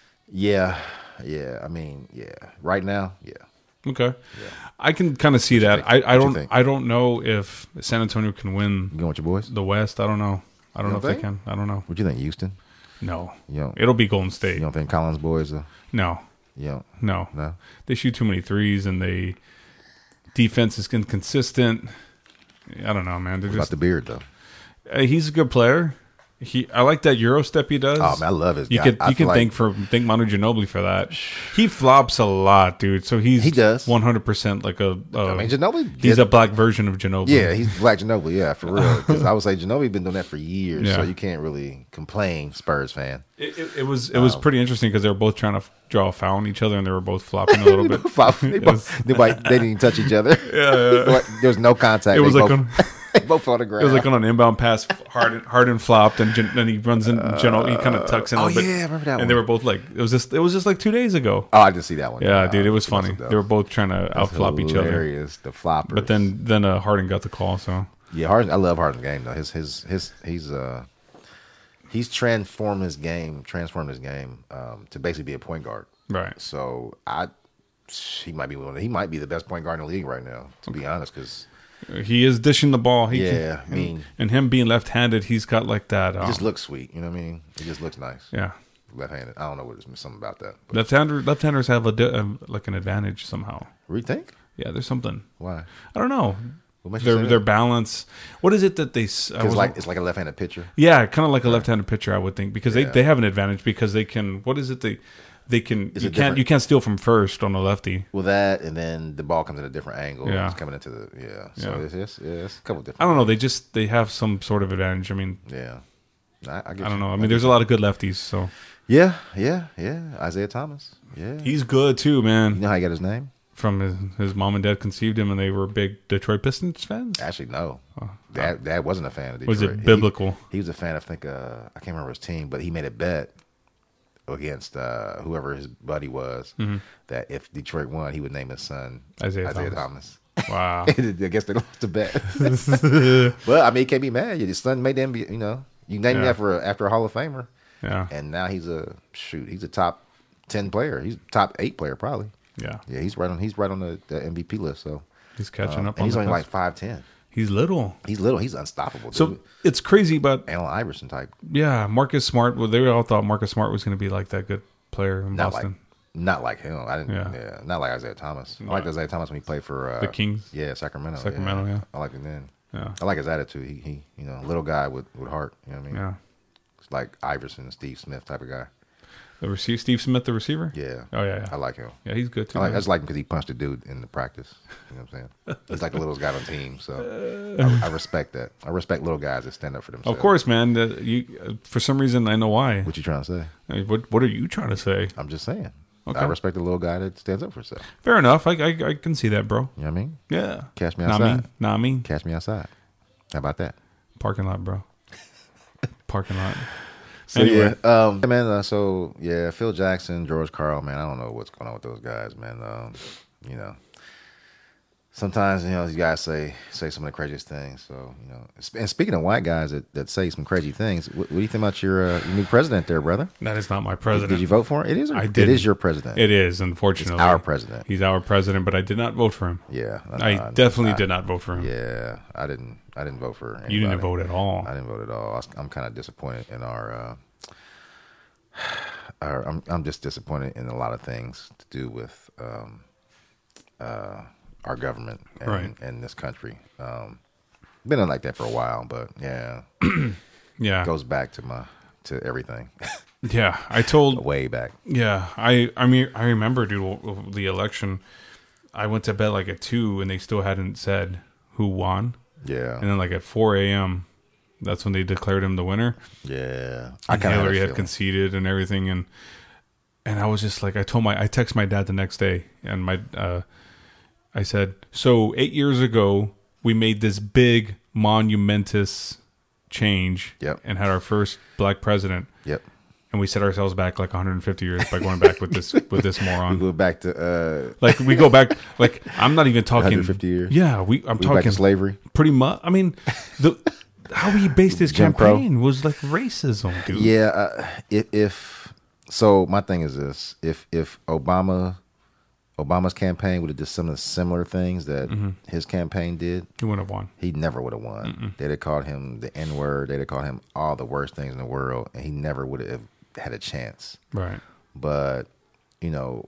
Yeah, yeah. I mean, yeah. Right now, yeah. Okay. I can kind of see that. think? I, I What you don't think? I don't know if San Antonio can win You going with your boys? the West. I don't know. I don't You know if don't they think? can. I don't know. What you think, Houston? No. You don't. It'll be Golden You State. don't think Collins boys? Are, No. you don't. No. No. They shoot too many threes and they defense is inconsistent. I don't know, man. They're What about just the beard though? uh, he's a good player. He I like that Euro step he does. Oh man, I love his. You guy. could I you feel can like- thank for thank Manu Ginobili for that. He flops a lot, dude. So he's He does. one hundred percent like a. a I mean, Ginobili. he's did- a black version of Ginobili. Yeah, he's Black Ginobili. Yeah, for real. Because I would say Ginobili been doing that for years, Yeah. so you can't really complain, Spurs fan. It, it, it was it was pretty interesting because they were both trying to f- draw a foul on each other and they were both flopping a little bit. they, both, nobody, they didn't even touch each other. Yeah, there was no contact. It was they like both, on, they both on the ground. it was like on an inbound pass. Harden Harden flopped and Gen, then he runs in. Geno, he kind of tucks in a oh, little bit. yeah, I remember that And one. they were both like it was just it was just like two days ago. Oh, I didn't see that one. Yeah, Uh, dude, it was it must funny. have done. They were both trying to That's outflop each other. hilarious, the floppers. But then then uh, Harden got the call. So yeah, Harden. I love Harden's game though. His his his he's uh he's transformed his game, transformed his game um, to basically be a point guard. right. So I, he might be one. He might be the best point guard in the league right now. To be honest, because He is dishing the ball. He Yeah, can, I mean- and, and him being left-handed, he's got like that. he Um, just looks sweet. You know what I mean? He just looks nice. yeah, Left-handed. I don't know what there's something about that. But left-hander, left-handers have a di- um, like an advantage somehow. rethink? Yeah, there's something. Why? I don't know. What makes you their say their that? balance. What is it that they? s- I Because was- like it's like a left-handed pitcher. yeah, kind of like a left-handed pitcher, I would think, because Yeah. they, they have an advantage because they can. What is it they they can? Is you it can't different? you can't steal from first on a lefty. Well, that and then the ball comes at a different angle. Yeah. It's coming into the yeah. So Yeah. It's, it's yeah, it's a couple different. I don't know. They just they have some sort of advantage. I mean, Yeah. I, I, get I don't you. know. I get mean, there's a lot of good lefties, so Yeah, yeah, yeah. Isaiah Thomas. Yeah. he's good too, You man. know how he got his name? From his, his mom and dad conceived him, and they were big Detroit Pistons fans. Actually, no. Dad, Dad wasn't a fan of Detroit. Was it He- biblical? He, was a fan of, I think, uh, I can't remember his team, but he made a bet against uh, whoever his buddy was that if Detroit won, he would name his son Isaiah Isaiah, Thomas. Thomas. Wow. I guess they lost the bet. But I mean, he can't be mad. His son made them be, you know, you named him Yeah. after a, after a Hall of Famer, Yeah. and now he's a shoot. He's a top ten player. He's a top eight player probably. Yeah. Yeah, he's right on. He's right on the, the M V P list. So He's catching um, up. and on he's the only like cusp. five ten. He's little. He's little. He's unstoppable. Dude. So it's crazy, but Allen Iverson type. yeah, Marcus Smart. Well, they all thought Marcus Smart was going to be like that good player in Not Boston. like, not like him. I didn't. Yeah. Yeah. Not like Isaiah Thomas. I liked Isaiah Thomas when he played for uh, The Kings? Yeah, Sacramento. Sacramento, yeah. I like him then. Yeah. I like his attitude. He, he, you know, little guy with, with heart. You know what I mean? Yeah. It's like Iverson, Steve Smith type of guy. The receiver, Steve Smith, the receiver. Yeah. Oh yeah, yeah. I like him. Yeah, he's good too. I, like, I man. just like him because he punched a dude in the practice. You know what I'm saying? He's like the littlest guy on the team. So I, I respect that. I respect little guys that stand up for themselves. Of course, man. The, you, uh, for some reason, I know why. What you trying to say? Uh, What What are you trying to say? I'm just saying. Okay. I respect the little guy that stands up for himself. Fair enough. I I, I can see that, bro. You know what I mean? Yeah. Catch me Not me. outside. Not me. Catch me outside. How about that? Parking lot, bro. Parking lot. So Anyway. yeah, um, man. Uh, so yeah, Phil Jackson, George Karl, man. I don't know what's going on with those guys, man. Um, you know, sometimes you know these guys say say some of the craziest things. So you know, and speaking of white guys that, that say some crazy things, what, what do you think about your, uh, your new president there, brother? That is not my Did, president. did you vote for him? It is. I It didn't. is your president. It is, unfortunately. It's our president. He's our president, but I did not vote for him. Yeah, I definitely I- did not vote for him. Yeah, I didn't. I didn't vote for. Anybody. You didn't vote at all. I didn't vote at all. I was, I'm kind of disappointed in our. Uh, our I'm I'm just disappointed in a lot of things to do with um, uh, our government and, Right. and this country. Um, been like that for a while, but yeah, Yeah. it goes back to my to everything Yeah. I told way back. Yeah, I I mean I remember, dude, w- the election. I went to bed like at two, and they still hadn't said who won. Yeah, And then like at four a m, that's when they declared him the winner. yeah. And kinda Hillary a had feeling. conceded and everything, and and I was just like, I told my, I texted my dad the next day, and my, uh, I said, so eight years ago we made this big monumentous change, Yep. and had our first black president. Yep. And we set ourselves back like one hundred fifty years by going back with this with this We moron. go back to uh, Like we go back, like I'm not even talking one hundred fifty years? Yeah, we. I'm we go back talking to slavery. pretty much. I mean, the how he based his Jim Crow. campaign was like racism, dude. Yeah, uh, if, if so, my thing is this: if if Obama, Obama's campaign would have did some of the similar things that Mm-hmm. his campaign did, he wouldn't have won. he never would have won. They'd have called him the N word. They'd have called him all the worst things in the world, and he never would have had a chance. Right. But you know,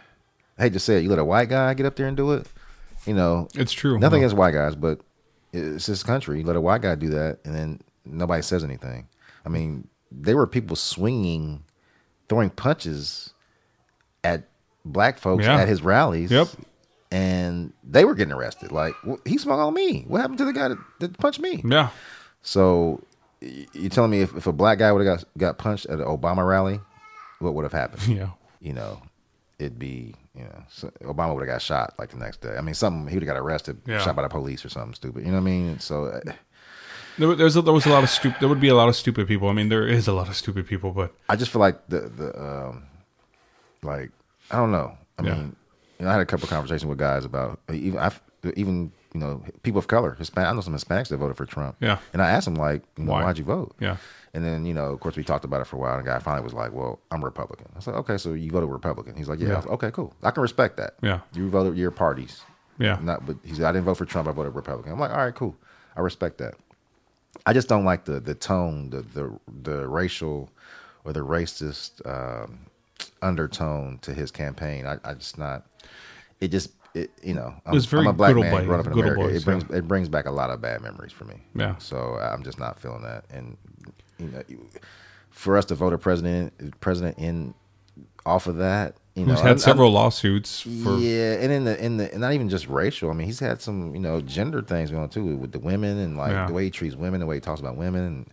I hate to say it, you let a white guy get up there and do it. You know, It's true. nothing Well, against white guys, but it's this country. You let a white guy do that, and then nobody says anything. I mean, there were people swinging, throwing punches at black folks Yeah. at his rallies. Yep. And they were getting arrested. Like, well, he swung on me. What happened to the guy that, that punched me? Yeah. So y- you telling me if, if a black guy would have got got punched at an Obama rally, what would have happened? Yeah. You know, it'd be, you know, so Obama would have got shot like the next day. I mean, something, he would have got arrested, Yeah. shot by the police or something stupid. You know what I mean? So uh, There, there's a, there was a lot of stupid. There would be a lot of stupid people. I mean, there is a lot of stupid people, but I just feel like the, the um, like, I don't know. I Yeah. mean, you know, I had a couple of conversations with guys about even, I, even, you know, people of color, Hispanic. I know some Hispanics that voted for Trump. Yeah. And I asked them, like, you know, Why? why'd you vote? Yeah. And then, you know, of course, we talked about it for a while. And the guy finally was like, well, I'm Republican. I said, okay, so you voted Republican. He's like, yeah. Yeah. I was like, okay, cool. I can respect that. Yeah. You voted your parties. Yeah. Not, but he said, I didn't vote for Trump. I voted Republican. I'm like, all right, cool. I respect that. I just don't like the the tone, the the, the racial or the racist um, undertone to his campaign. I, I just not. It just it, you know, I'm, it was very I'm a black good man boy, growing up in good America. boys, it brings yeah. it brings back a lot of bad memories for me. Yeah. So I'm just not feeling that. And you know, for us to vote a president president in off of that, you know, Who's had I'm, several I'm, lawsuits for yeah, and in the in the and not even just racial. I mean, he's had some you know gender things going on too with the women and like Yeah. the way he treats women, the way he talks about women. And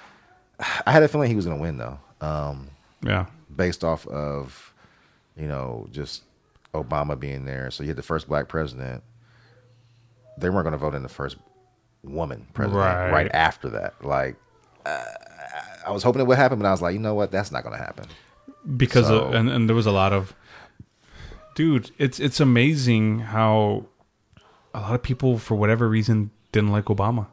I had a feeling he was going to win though, um, yeah. based off of you know just Obama being there. So you had the first black president. They weren't going to vote in the first woman president Right. right after that. Like uh, I was hoping it would happen, but I was like, you know what, that's not going to happen. Because So- of, and, and there was a lot of dude it's it's amazing how a lot of people for whatever reason didn't like Obama,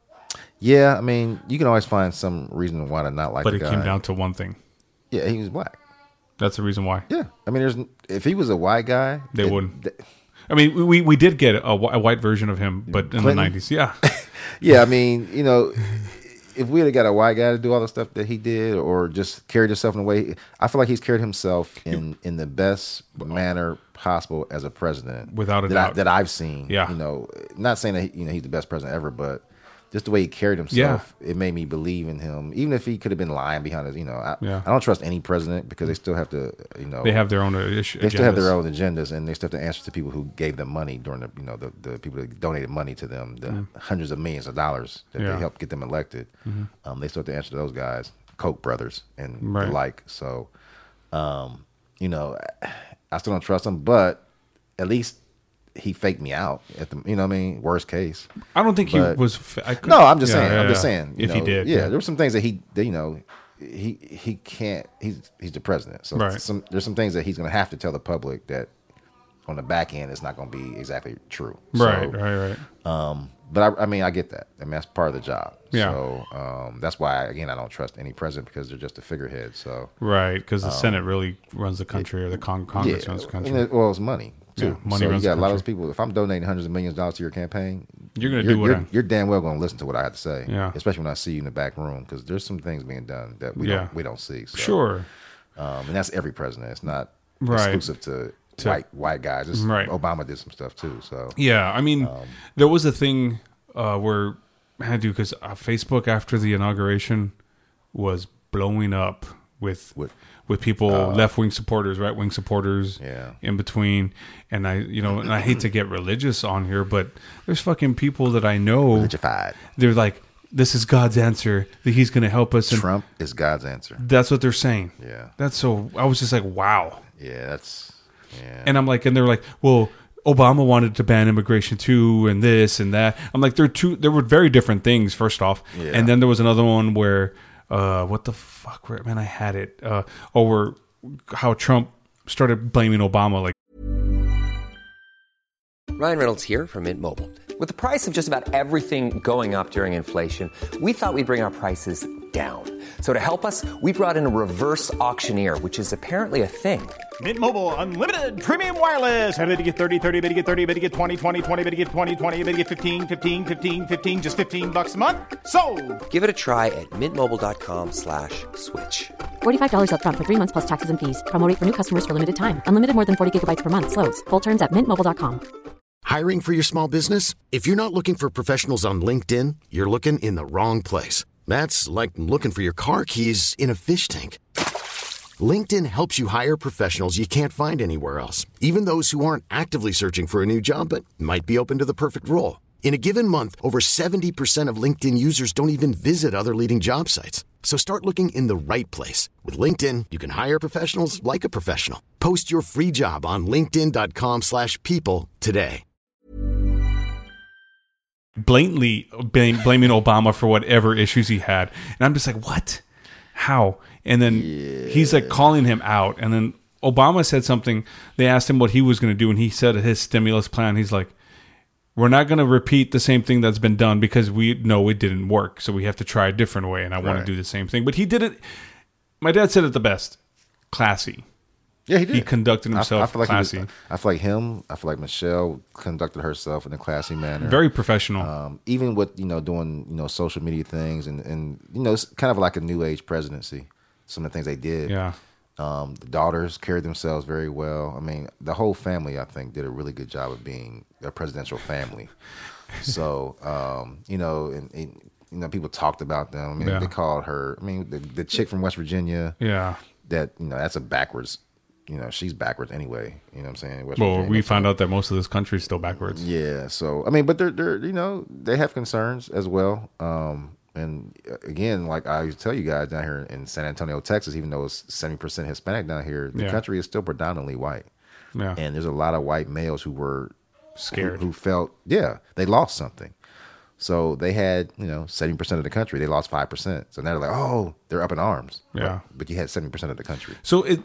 Yeah, I mean, you can always find some reason why to not like but the it guy. came down to one thing. Yeah, he was black. That's the reason why Yeah, I mean, there's if he was a white guy, they it- wouldn't. th- I mean, we we did get a, wh- a white version of him, but in the Clinton? nineties, yeah, yeah, I mean, you know, if we had got a white guy to do all the stuff that he did, or just carried himself in a way, I feel like he's carried himself in in the best manner possible as a president, Without a that I- doubt. that I've seen. Yeah. you know, not saying that you know he's the best president ever, but just the way he carried himself, it made me believe in him. Even if he could have been lying behind it, you know, I, Yeah. I don't trust any president because they still have to, you know, they have their own issue. They still have their own agendas, and they still have to answer to people who gave them money during the, you know, the, the people that donated money to them, the hundreds of millions of dollars that Yeah. they helped get them elected. Um, they still have to answer to those guys, Koch brothers and Right. the like. So, um, you know, I still don't trust him, but at least he faked me out at the, you know what I mean? Worst case. I don't think he but- was. f- I could- No, I'm just yeah, saying. yeah, I'm just yeah. saying. you If he know, did, yeah, there were some things that he, that, you know, he he can't. He's he's the president, so Right. some there's some things that he's going to have to tell the public that on the back end it's not going to be exactly true. Right, So, right, right. Um, but I, I mean, I get that. I mean, that's part of the job. Yeah. So um, that's why, again, I don't trust any president because they're just a figurehead. So Right, because the Senate really runs the country, or the con- Congress yeah, runs the and country. it, well, it's money too. Yeah, money so runs you got the a lot of those country. people. If I'm donating hundreds of millions of dollars to your campaign, You're gonna you're, do what you're, I- you're damn well going to listen to what I have to say. Yeah. Especially when I see you in the back room because there's some things being done that we Yeah. don't we don't see. So, Sure. Um, and that's every president. It's not Right. exclusive to, To- white white guys. It's, Right. Obama did some stuff too. So Yeah, I mean, Um, there was a thing uh, where I had to, because uh, Facebook after the inauguration was blowing up with With- with people, left wing supporters, right wing supporters, Yeah. in between. And I, you know, and I hate to get religious on here, but there's fucking people that I know. religified. They're like, this is God's answer, that He's going to help us. And Trump is God's answer. that's what they're saying. Yeah. That's so. I was just like, wow. Yeah, that's yeah. And I'm like, and they're like, well, Obama wanted to ban immigration too, and this and that. I'm like, they're two. There were very different things. First off, Yeah. and then there was another one where, uh, what the fuck? Where, man, I had it. Uh, over how Trump started blaming Obama. Like, Ryan Reynolds here from Mint Mobile. With the price of just about everything going up during inflation, we thought we'd bring our prices down. So to help us, we brought in a reverse auctioneer, which is apparently a thing. Mint Mobile Unlimited Premium Wireless. How to get thirty, thirty, bit to get thirty, bit to get twenty, twenty, twenty, bit to get twenty, twenty, bit to get fifteen, fifteen, fifteen, fifteen, just fifteen bucks a month? Sold! Give it a try at mintmobile.com slash switch. forty-five dollars up front for three months plus taxes and fees. Promo rate for new customers for limited time. Unlimited more than forty gigabytes per month. Slows full terms at mint mobile dot com. Hiring for your small business? If you're not looking for professionals on LinkedIn, you're looking in the wrong place. That's like looking for your car keys in a fish tank. LinkedIn helps you hire professionals you can't find anywhere else, even those who aren't actively searching for a new job but might be open to the perfect role. In a given month, over seventy percent of LinkedIn users don't even visit other leading job sites. So start looking in the right place. With LinkedIn, you can hire professionals like a professional. Post your free job on linkedin.com slash people today. blatantly blame, blaming Obama for whatever issues he had, and I'm just like, what? How? And then he's like calling him out, and then Obama said something. They asked him what he was going to do, and he said his stimulus plan. He's like, we're not going to repeat the same thing that's been done because we know it didn't work, so we have to try a different way, and I want Right. to do the same thing. But he did it. My dad said it the best: classy. Yeah, he did. He conducted himself I, I feel like classy. He was, I feel like him. I feel like Michelle conducted herself in a classy manner. Very professional. Um, even with you know doing you know social media things and and you know it's kind of like a new age presidency. Some of the things they did. yeah. Um, the daughters carried themselves very well. I mean, the whole family, I think, did a really good job of being a presidential family. So, um, you know, and, and you know, people talked about them. I mean, Yeah. they called her. I mean, the, the chick from West Virginia. Yeah. That you know, that's a backwards. You know, she's backwards anyway. You know what I'm saying? West Well, Virginia, we so- found out that most of this country is still backwards. Yeah. So I mean, but they're they're you know they have concerns as well. Um, and again, like I used to tell you guys down here in San Antonio, Texas, even though it's seventy percent Hispanic down here, the Yeah. country is still predominantly white. Yeah. And there's a lot of white males who were Scared. who, who felt yeah they lost something. So they had, you know, seventy percent of the country. They lost five percent. So now they're like, oh, they're up in arms. Yeah. But, but you had seventy percent of the country. So it,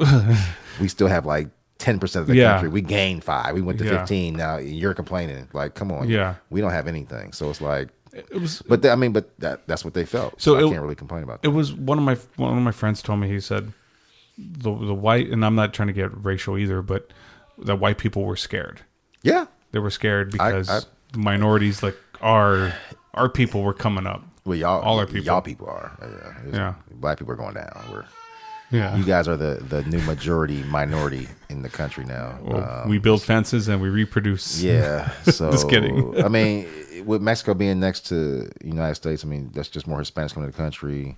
We still have like ten percent of the Yeah. country. We gained five. We went to Yeah. fifteen. Now you're complaining. Like, come on. Yeah. We don't have anything. So it's like, it was, but the, I mean, but that that's what they felt. So So, I it- can't really complain about it that. was one of my, one of my friends told me, he said the, the white, and I'm not trying to get racial either, but the white people were scared. Yeah. They were scared because I- the minorities, like our, our people were coming up. Well, y'all, all our people. y'all people are. Yeah. It's- Yeah. Black people are going down. We're, Yeah. you guys are the, the new majority minority in the country now. Well, Um, we build fences and we reproduce. Yeah. So Just kidding. I mean, with Mexico being next to the United States, I mean, that's just more Hispanics coming to the country.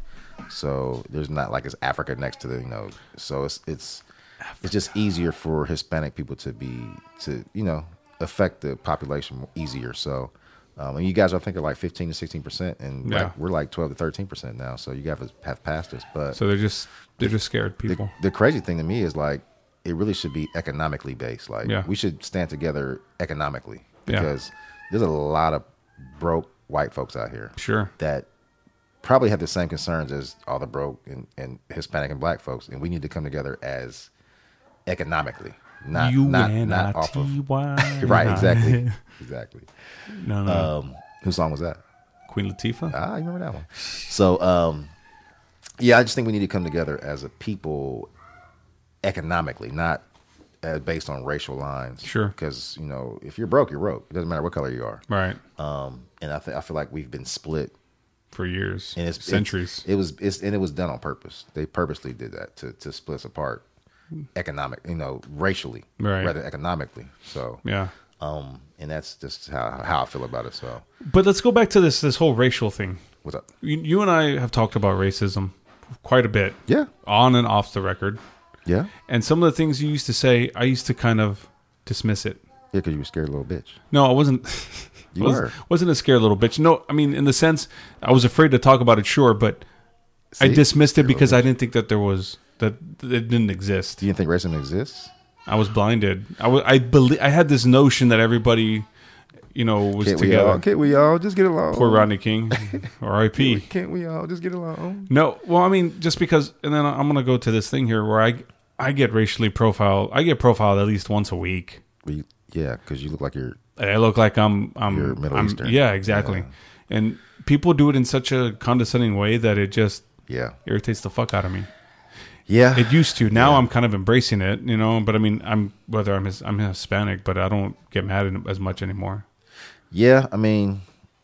So there's not like it's Africa next to the, you know, so it's it's it's just easier for Hispanic people to be to, you know, affect the population more easier. So um, and you guys, I think, are like fifteen to sixteen percent, and Yeah. like, we're like twelve to thirteen percent now. So you guys have passed us. But So they're just, they're just scared the, people. the crazy thing to me is like it really should be economically based. Like Yeah. we should stand together economically Yeah. because there's a lot of broke white folks out here Sure. that probably have the same concerns as all the broke and, and Hispanic and black folks, and we need to come together as economically, not not not off of right. Exactly, exactly. No, no. Um, whose song was that? Queen Latifah? Ah, you remember that one. So, um, yeah, I just think we need to come together as a people economically, not uh, based on racial lines. Sure. Because, you know, if you're broke, you're broke. It doesn't matter what color you are. Right. Um, and I, th- I feel like we've been split. For years. And it's, Centuries. It's, it was, it's, and it was done on purpose. They purposely did that to, to split us apart economic, you know, racially, Right. rather economically. So, Yeah. um, and that's just how, how I feel about it. So, But let's go back to this this whole racial thing. what's up? You, you and I have talked about racism quite a bit. Yeah. On and off the record. Yeah. And some of the things you used to say, I used to kind of dismiss it. Yeah, because you were scared little bitch. No, I wasn't. You wasn't, were. wasn't a scared little bitch. No, I mean, in the sense, I was afraid to talk about it, sure, but I See? dismissed it Scared little because I bitch. didn't think that there was, that it didn't exist. Do you think racism exists? I was blinded. I was, I believe, I had this notion that everybody, you know, was Can't we together. all? Can't we all just get along? Poor Rodney King, R I P. Can't we all just get along? No, well, I mean, just because, and then I'm going to go to this thing here where I, I get racially profiled. I get profiled at least once a week. We, yeah, because you look like you're. I look like I'm, I'm, You're Middle I'm- Eastern. Yeah, exactly. Yeah. And people do it in such a condescending way that it just Yeah. irritates the fuck out of me. Yeah. It used to. Now Yeah. I'm kind of embracing it, you know. But I mean, I'm whether I'm his, I'm Hispanic, but I don't get mad at it as much anymore. Yeah, I mean,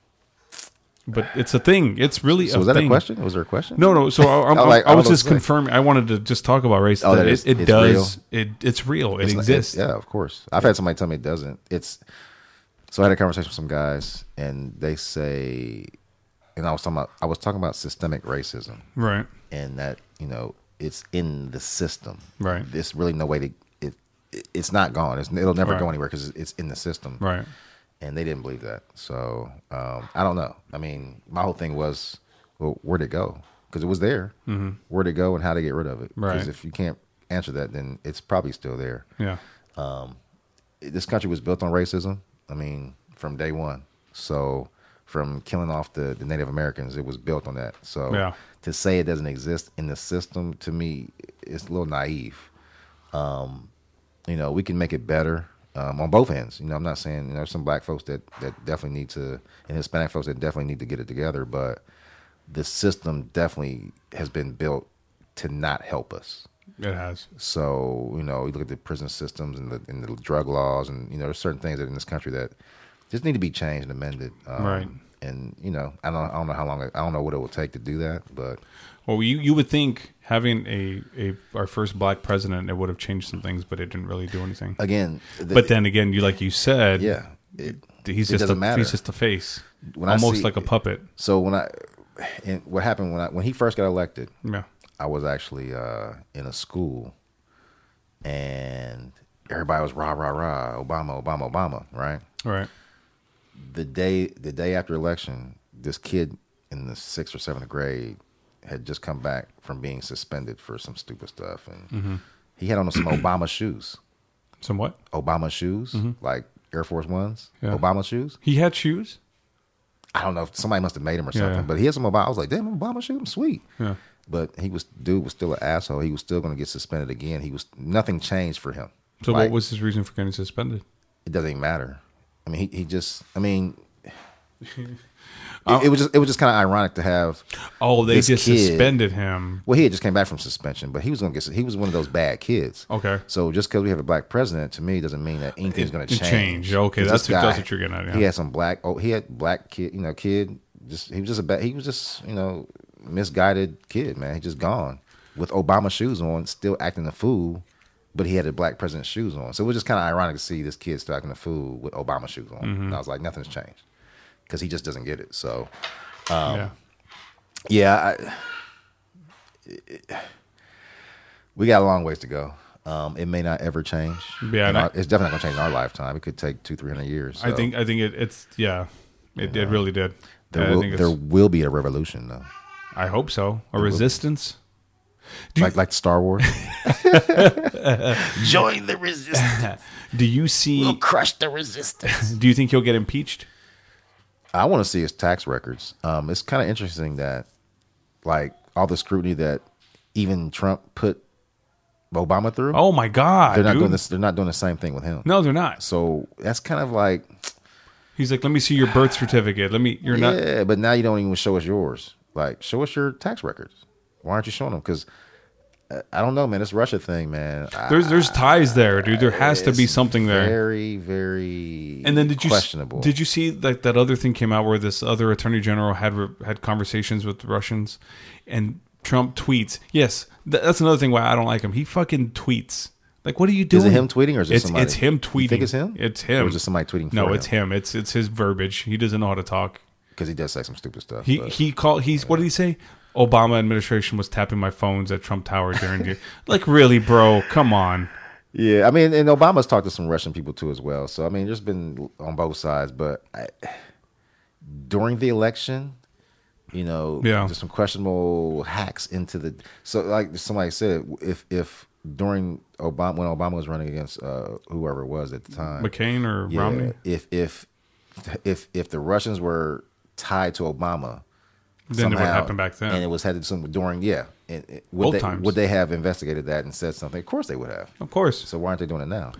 But it's a thing. It's really so a was that thing. a question? Was there a question? No, no. So I, I'm, Oh, like, I I was was just gonna say. confirming. I wanted to just talk about race. Oh, that it, is- it it's does. It it's real. It It's not- exists. it's- yeah, of course. I've had somebody tell me it doesn't. It's so I had a conversation with some guys, and they say, and I was talking about I was talking about systemic racism, Right. and that you know it's in the system. Right. There's really no way to it. it it's not gone. It's, it'll never Right. go anywhere because it's in the system. Right. And they didn't believe that. So um, I don't know. I mean, my whole thing was, well, where'd it go? Because it was there. Mm-hmm. Where'd it go and how to get rid of it? Right. Because if you can't answer that, then it's probably still there. Yeah. This country was built on racism. I mean, from day one. So from killing off the, the Native Americans, it was built on that. So Yeah. to say it doesn't exist in the system, to me, it's a little naive. Um, you know, we can make it better. Um, on both ends, you know, I'm not saying, you know, there's some black folks that, that definitely need to, and Hispanic folks that definitely need to get it together, but the system definitely has been built to not help us. It has. So, you know, you look at the prison systems and the, and the drug laws, and, you know, there's certain things that in this country that just need to be changed and amended. Um, Right. and you know, I don't I don't know how long I don't know what it will take to do that, but well, you you would think having a, a our first black president, it would have changed some things, but it didn't really do anything. Again, the, but then again, you like you said, yeah, it, he's it just doesn't a, matter. he's just a face, when almost see, like a puppet. So when I and what happened when I when he first got elected, yeah, I was actually uh, in a school, and everybody was rah rah rah Obama Obama Obama, right? Right. The day the day after election, this kid in the sixth or seventh grade had just come back from being suspended for some stupid stuff, and mm-hmm. he had on some Obama shoes. Some what? Obama shoes, mm-hmm. like Air Force Ones. Yeah. Obama shoes. He had shoes? I don't know if somebody must have made them or something, yeah. but he had some Obama. I was like, damn, Obama shoes, sweet. Yeah. But he was dude was still an asshole. He was still going to get suspended again. He was nothing changed for him. So like, what was his reason for getting suspended? It doesn't even matter. I mean, he he just. I mean. It, it was just it was just kind of ironic to have. Oh, they just kid. suspended him. Well, he had just came back from suspension, but he was going to get. He was one of those bad kids. Okay. So just because we have a black president, to me, doesn't mean that anything's going to change. Change. Okay, that's guy, that's what you're getting at. Yeah. He had some black. Oh, he had black kid. You know, kid. Just he was just a bad. He was just you know misguided kid, man. He just gone with Obama shoes on, still acting a fool. But he had a black president's shoes on, so it was just kind of ironic to see this kid still acting a fool with Obama shoes on. Mm-hmm. And I was like, nothing's changed because he just doesn't get it. So. Um, yeah, yeah I, it, we got a long ways to go. Um, it may not ever change. Yeah, our, it's definitely not going to change in our lifetime. It could take two, three hundred years. So. I think. I think it, it's yeah, it, it really did. There I will think there will be a revolution, though. I hope so. A there resistance, Do like you, like Star Wars. Join the resistance. Do you see? We'll crush the resistance. Do you think he'll get impeached? I want to see his tax records. Um, it's kind of interesting that, like, all the scrutiny that even Trump put Obama through. Oh my God! They're not dude. doing this. They're not doing the same thing with him. No, they're not. So that's kind of like. He's like, let me see your birth certificate. Let me. You're yeah, not. Yeah, but now you don't even show us yours. Like, show us your tax records. Why aren't you showing them? Because I don't know, man. This Russia thing, man. There's there's ties there, dude. There has to be something there. Very, very. And then did you questionable? Did you see like that other thing came out where this other attorney general had had conversations with the Russians, and Trump tweets. Yes, th- that's another thing why I don't like him. He fucking tweets. Like, what are you doing? Is it him tweeting or is it it's, somebody? It's him tweeting. You think it's him? It's him. Or is it somebody tweeting? For no, him? it's him. It's it's his verbiage. He doesn't know how to talk. Because he does say some stupid stuff. He but, he called. He's what did he say? Obama administration was tapping my phones at Trump Tower during the like really, bro. Come on. Yeah, I mean, and Obama's talked to some Russian people too as well. So I mean, there's been on both sides. But I, during the election, you know, yeah. there's some questionable hacks into the. So like somebody said, if if during Obama when Obama was running against uh, whoever it was at the time, McCain or yeah, Romney, if if if if the Russians were tied to Obama. Then somehow, it would happen back then, and it was headed some during yeah. And, and would Both they, times. Would they have investigated that and said something? Of course they would have. Of course. So why aren't they doing it now?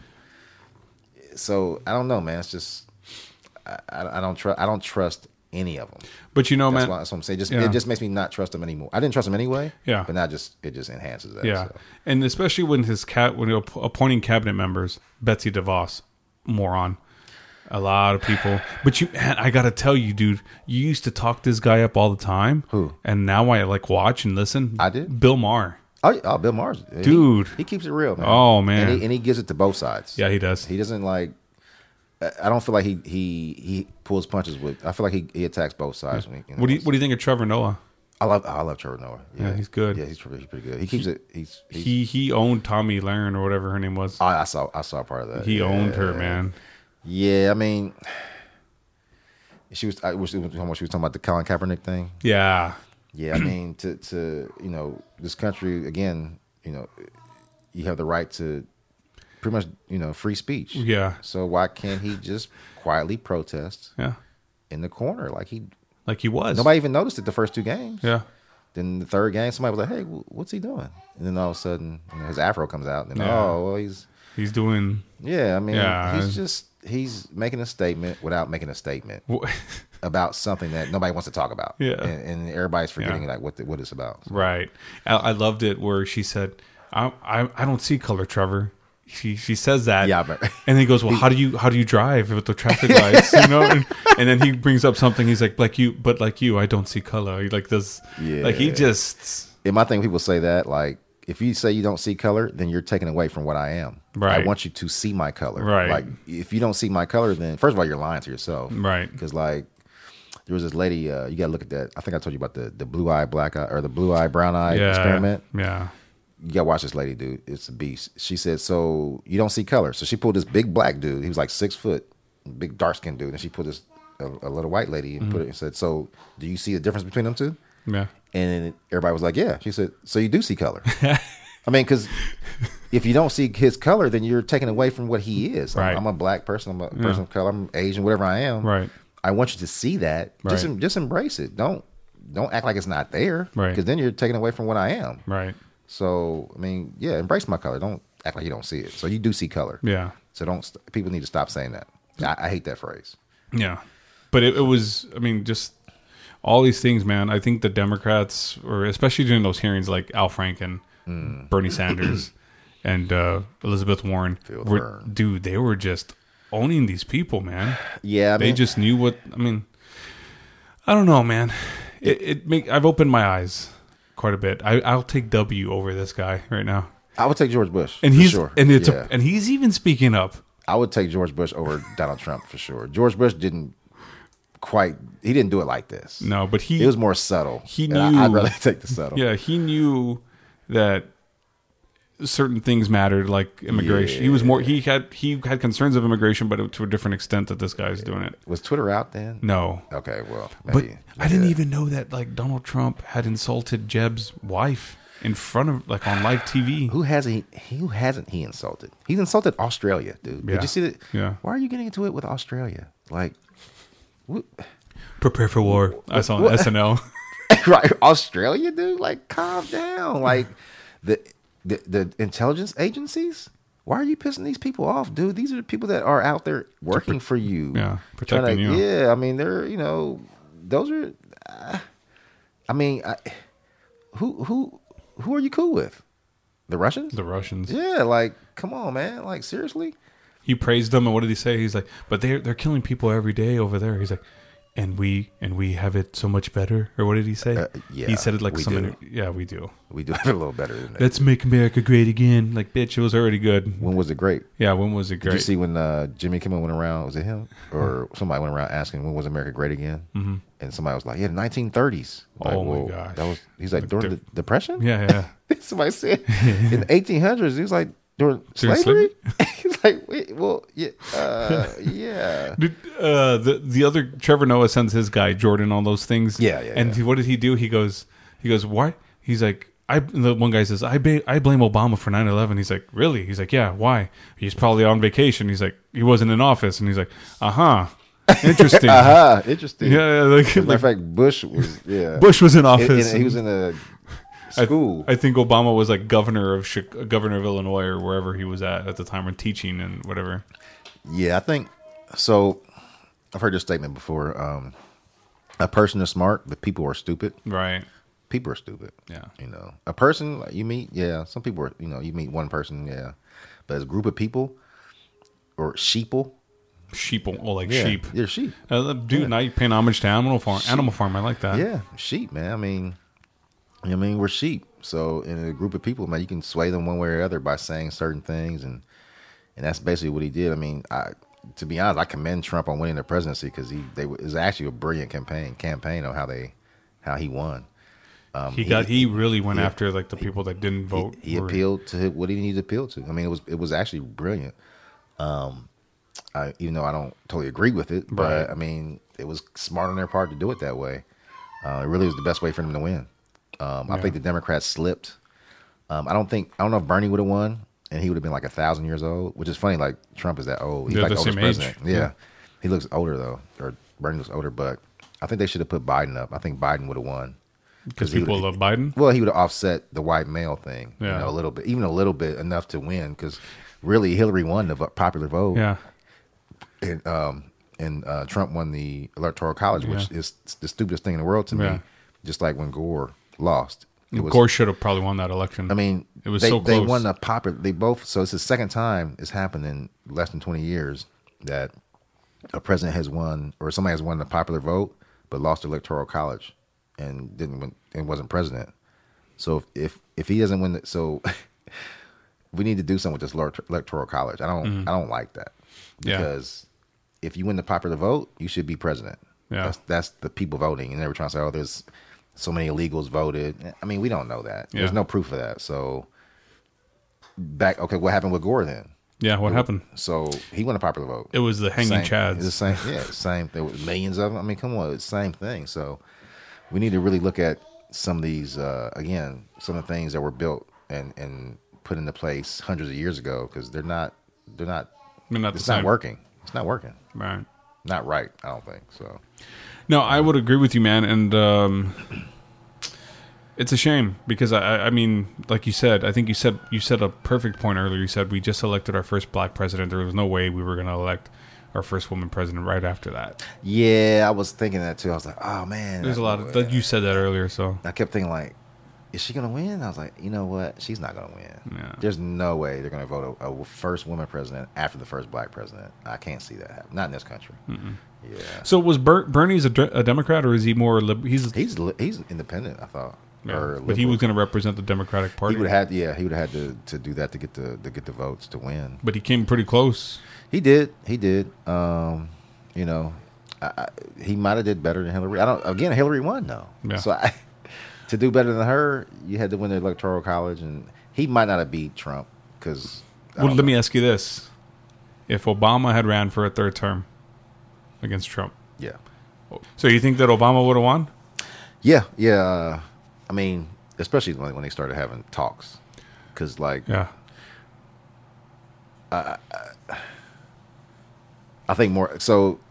So I don't know, man. It's just I, I don't trust. I don't trust any of them. But you know, that's man, why, that's what I'm saying. Just yeah. it just makes me not trust them anymore. I didn't trust them anyway. Yeah. But now just it just enhances that. Yeah, so. And especially when his cat when appointing cabinet members, Betsy DeVos, moron. A lot of people, but you, man, I gotta tell you, dude, you used to talk this guy up all the time. Who? And now I like watch and listen. I did. Bill Maher. Oh, oh Bill Maher, dude, he, he keeps it real, man. Oh man, and he, and he gives it to both sides. Yeah, he does. He doesn't like. I don't feel like he he he pulls punches with. I feel like he, he attacks both sides. Yeah. When he, you know, what do you What do you think of Trevor Noah? I love I love Trevor Noah. Yeah, yeah he's good. Yeah, he's pretty, he's pretty good. He keeps he, it. He's, he's he he owned Tommy Lahren or whatever her name was. Oh, I saw I saw part of that. He yeah. owned her, man. Yeah, I mean. She was. I was. She was talking about the Colin Kaepernick thing. Yeah. Yeah. I mean, to to you know, this country again. You know, you have the right to pretty much you know free speech. Yeah. So why can't he just quietly protest? Yeah. In the corner, like he, like he was. Nobody even noticed it the first two games. Yeah. Then the third game, somebody was like, "Hey, what's he doing?" And then all of a sudden, you know, his afro comes out, and then yeah. oh, well, he's he's doing. Yeah, I mean, yeah. he's just. He's making a statement without making a statement about something that nobody wants to talk about. Yeah, and, and everybody's forgetting yeah. like what the, what it's about. So. Right. I, I loved it where she said, I, "I I don't see color, Trevor. she she says that. Yeah, but and then he goes, well, how do you how do you drive with the traffic lights? You know, and, and then he brings up something. He's like, like you, but like you, I don't see color. He like this, yeah. like he just. And my thing, people say that like, if you say you don't see color, then you're taking away from what I am. Right. I want you to see my color. Right. Like if you don't see my color, then first of all, you're lying to yourself. Right. Because like. There was this lady. Uh, you got to look at that. I think I told you about the, the blue eye, black eye, or the blue eye, brown eye yeah, experiment. Yeah. You got to watch this lady, dude. It's a beast. She said, so you don't see color. So she pulled this big black dude. He was like six foot, big dark skinned dude. And she put this, a, a little white lady and mm-hmm. put it and said, so do you see the difference between them two? Yeah. And everybody was like, yeah. She said, so you do see color. I mean, because if you don't see his color, then you're taking away from what he is. Right. I'm, I'm a black person. I'm a yeah. person of color. I'm Asian, whatever I am. Right. I want you to see that. Right. Just just embrace it. Don't don't act like it's not there. Right. Because then you're taking away from what I am. Right. So I mean, yeah, embrace my color. Don't act like you don't see it. So you do see color. Yeah. So don't. People need to stop saying that. I, I hate that phrase. Yeah. But it, it was. I mean, just all these things, man. I think the Democrats, or especially during those hearings, like Al Franken, mm. Bernie Sanders, and uh, Elizabeth Warren, were, dude, they were just owning these people, man. Yeah, I they mean, just knew what. I mean, I don't know, man. It, it make I've opened my eyes quite a bit. I, I'll take W over this guy right now. I would take George Bush, and for he's sure. and it's yeah. a, and he's even speaking up. I would take George Bush over Donald Trump for sure. George Bush didn't quite. He didn't do it like this. No, but he. It was more subtle. He knew. I, I'd rather take the subtle. Yeah, he knew that certain things mattered, like immigration. Yeah. He was more. He had he had concerns of immigration, but to a different extent that this guy's doing it. Was Twitter out then? No. Okay, well, maybe. But I didn't yeah. even know that like Donald Trump had insulted Jeb's wife in front of like on live T V. Who hasn't he? Who hasn't he insulted? He's insulted Australia, dude. Yeah. Did you see that? Yeah. Why are you getting into it with Australia? Like, what? Prepare for war. I saw on S N L. Right, Australia, dude. Like, calm down. Like the. The, the intelligence agencies, why are you pissing these people off, dude? These are the people that are out there working pro- for you. Yeah, protecting to, you. Yeah, I mean, they're, you know, those are, uh, I mean, I, who who who are you cool with? The Russians? The Russians. Yeah, like, come on, man. Like, seriously? He praised them, and what did he say? He's like, but they're, they're killing people every day over there. He's like, and we and we have it so much better, or what did he say? Uh, yeah, he said it like some. Inter- yeah, we do. We do have it a little better than that. Let's make America great again. Like, bitch, it was already good. When was it great? Yeah, when was it great? Did you see when uh, Jimmy Kimmel went around? Was it him or somebody went around asking when was America great again? Mm-hmm. And somebody was like, "Yeah, the nineteen thirties." Like, oh well, my gosh, that was. He's like, like during the Depression. Yeah, yeah. Somebody said in the eighteen hundreds. He was like during, during slavery. slavery? He's like, wait, well, yeah, uh, yeah. Did, uh, the the other Trevor Noah sends his guy Jordan all those things. Yeah, yeah. And yeah. He, what did he do? He goes, he goes, why? He's like, I. The one guy says, I ba- I blame Obama for nine eleven. He's like, really? He's like, yeah. Why? He's probably on vacation. He's like, he wasn't in office. And he's like, uh huh. Interesting. uh huh. Interesting. Yeah. yeah like, As a matter of like, fact, Bush was. Yeah. Bush was in office. In, in, he was in a school. I, I think Obama was like governor of governor of Illinois or wherever he was at at the time, or teaching and whatever. Yeah, I think so. I've heard this statement before. Um, a person is smart, but people are stupid. Right. People are stupid. Yeah. You know, a person like you meet, yeah. Some people are, you know, you meet one person, yeah. But as a group of people or sheeple. Sheeple, oh, like yeah, sheep. You're sheep. Uh, dude, yeah. now you're paying homage to Animal Farm. Sheep. Animal Farm, I like that. Yeah, sheep, man. I mean, I mean, we're sheep. So in a group of people, man, you can sway them one way or the other by saying certain things, and and that's basically what he did. I mean, I, to be honest, I commend Trump on winning the presidency because he they it was actually a brilliant campaign campaign on how they how he won. Um, he got he, he really went he, after like the people that didn't vote. He, he appealed to what he needed to appeal to. I mean, it was it was actually brilliant. Um, I, even though I don't totally agree with it, but right. I mean, it was smart on their part to do it that way. Uh, it really was the best way for them to win. Um, yeah. I think the Democrats slipped. Um, I don't think I don't know if Bernie would have won, and he would have been like a thousand years old, which is funny. Like Trump is that old. He's They're like the oldest same president. age. Yeah. yeah, he looks older though, or Bernie looks older. But I think they should have put Biden up. I think Biden would have won because people love Biden. Well, he would have offset the white male thing, yeah. you know, a little bit, even a little bit, enough to win. Because really, Hillary won the popular vote. Yeah. And um and uh, Trump won the Electoral College, which yeah. is the stupidest thing in the world to yeah. me. Just like when Gore lost, It was, Gore should have probably won that election. I mean, it was they, so close. They won the popular. They both. So it's the second time it's happened in less than twenty years that a president has won, or somebody has won the popular vote, but lost the electoral college and didn't win, and wasn't president. So if if, if he doesn't win, the, so we need to do something with this electoral college. I don't. Mm-hmm. I don't like that because yeah. if you win the popular vote, you should be president. Yeah, that's, that's the people voting, and they were trying to say, "Oh, there's so many illegals voted." I mean, we don't know that. Yeah. There's no proof of that. So back, okay, what happened with Gore then? Yeah, what it, happened? So he won a popular vote. It was the hanging same, chads. It's the same, yeah, same. There was millions of them. I mean, come on, it's the same thing. So we need to really look at some of these, uh, again, some of the things that were built and, and put into place hundreds of years ago, because they're not, they're not, they're not it's the not same. working. It's not working. Right. Not right, I don't think so. No, I would agree with you, man, and um, it's a shame because I, I mean, like you said, I think you said you said a perfect point earlier. You said we just elected our first black president. There was no way we were going to elect our first woman president right after that. Yeah, I was thinking that too. I was like, oh man, there's a lot of that. You said that earlier, so I kept thinking like, is she going to win? I was like, you know what? She's not going to win. Yeah. There's no way they're going to vote a, a first woman president after the first black president. I can't see that happen. Not in this country. Mm-mm. Yeah. So was Ber- Bernie's a, de- a Democrat, or is he more? Lib- he's he's he's independent, I thought. Yeah. Or but he was going to represent the Democratic Party. He would have had, yeah, he would have had to, to do that to get the to get the votes to win. But he came pretty close. He did. He did. Um, you know, I, I, he might have did better than Hillary. I don't. Again, Hillary won though. Yeah. So I, to do better than her, you had to win the electoral college, and he might not have beat Trump because. Well, let know. me ask you this: if Obama had ran for a third term against Trump, yeah. So you think that Obama would have won? Yeah, yeah. Uh, I mean, especially when, when they started having talks, because like, yeah, I, I, I think more. So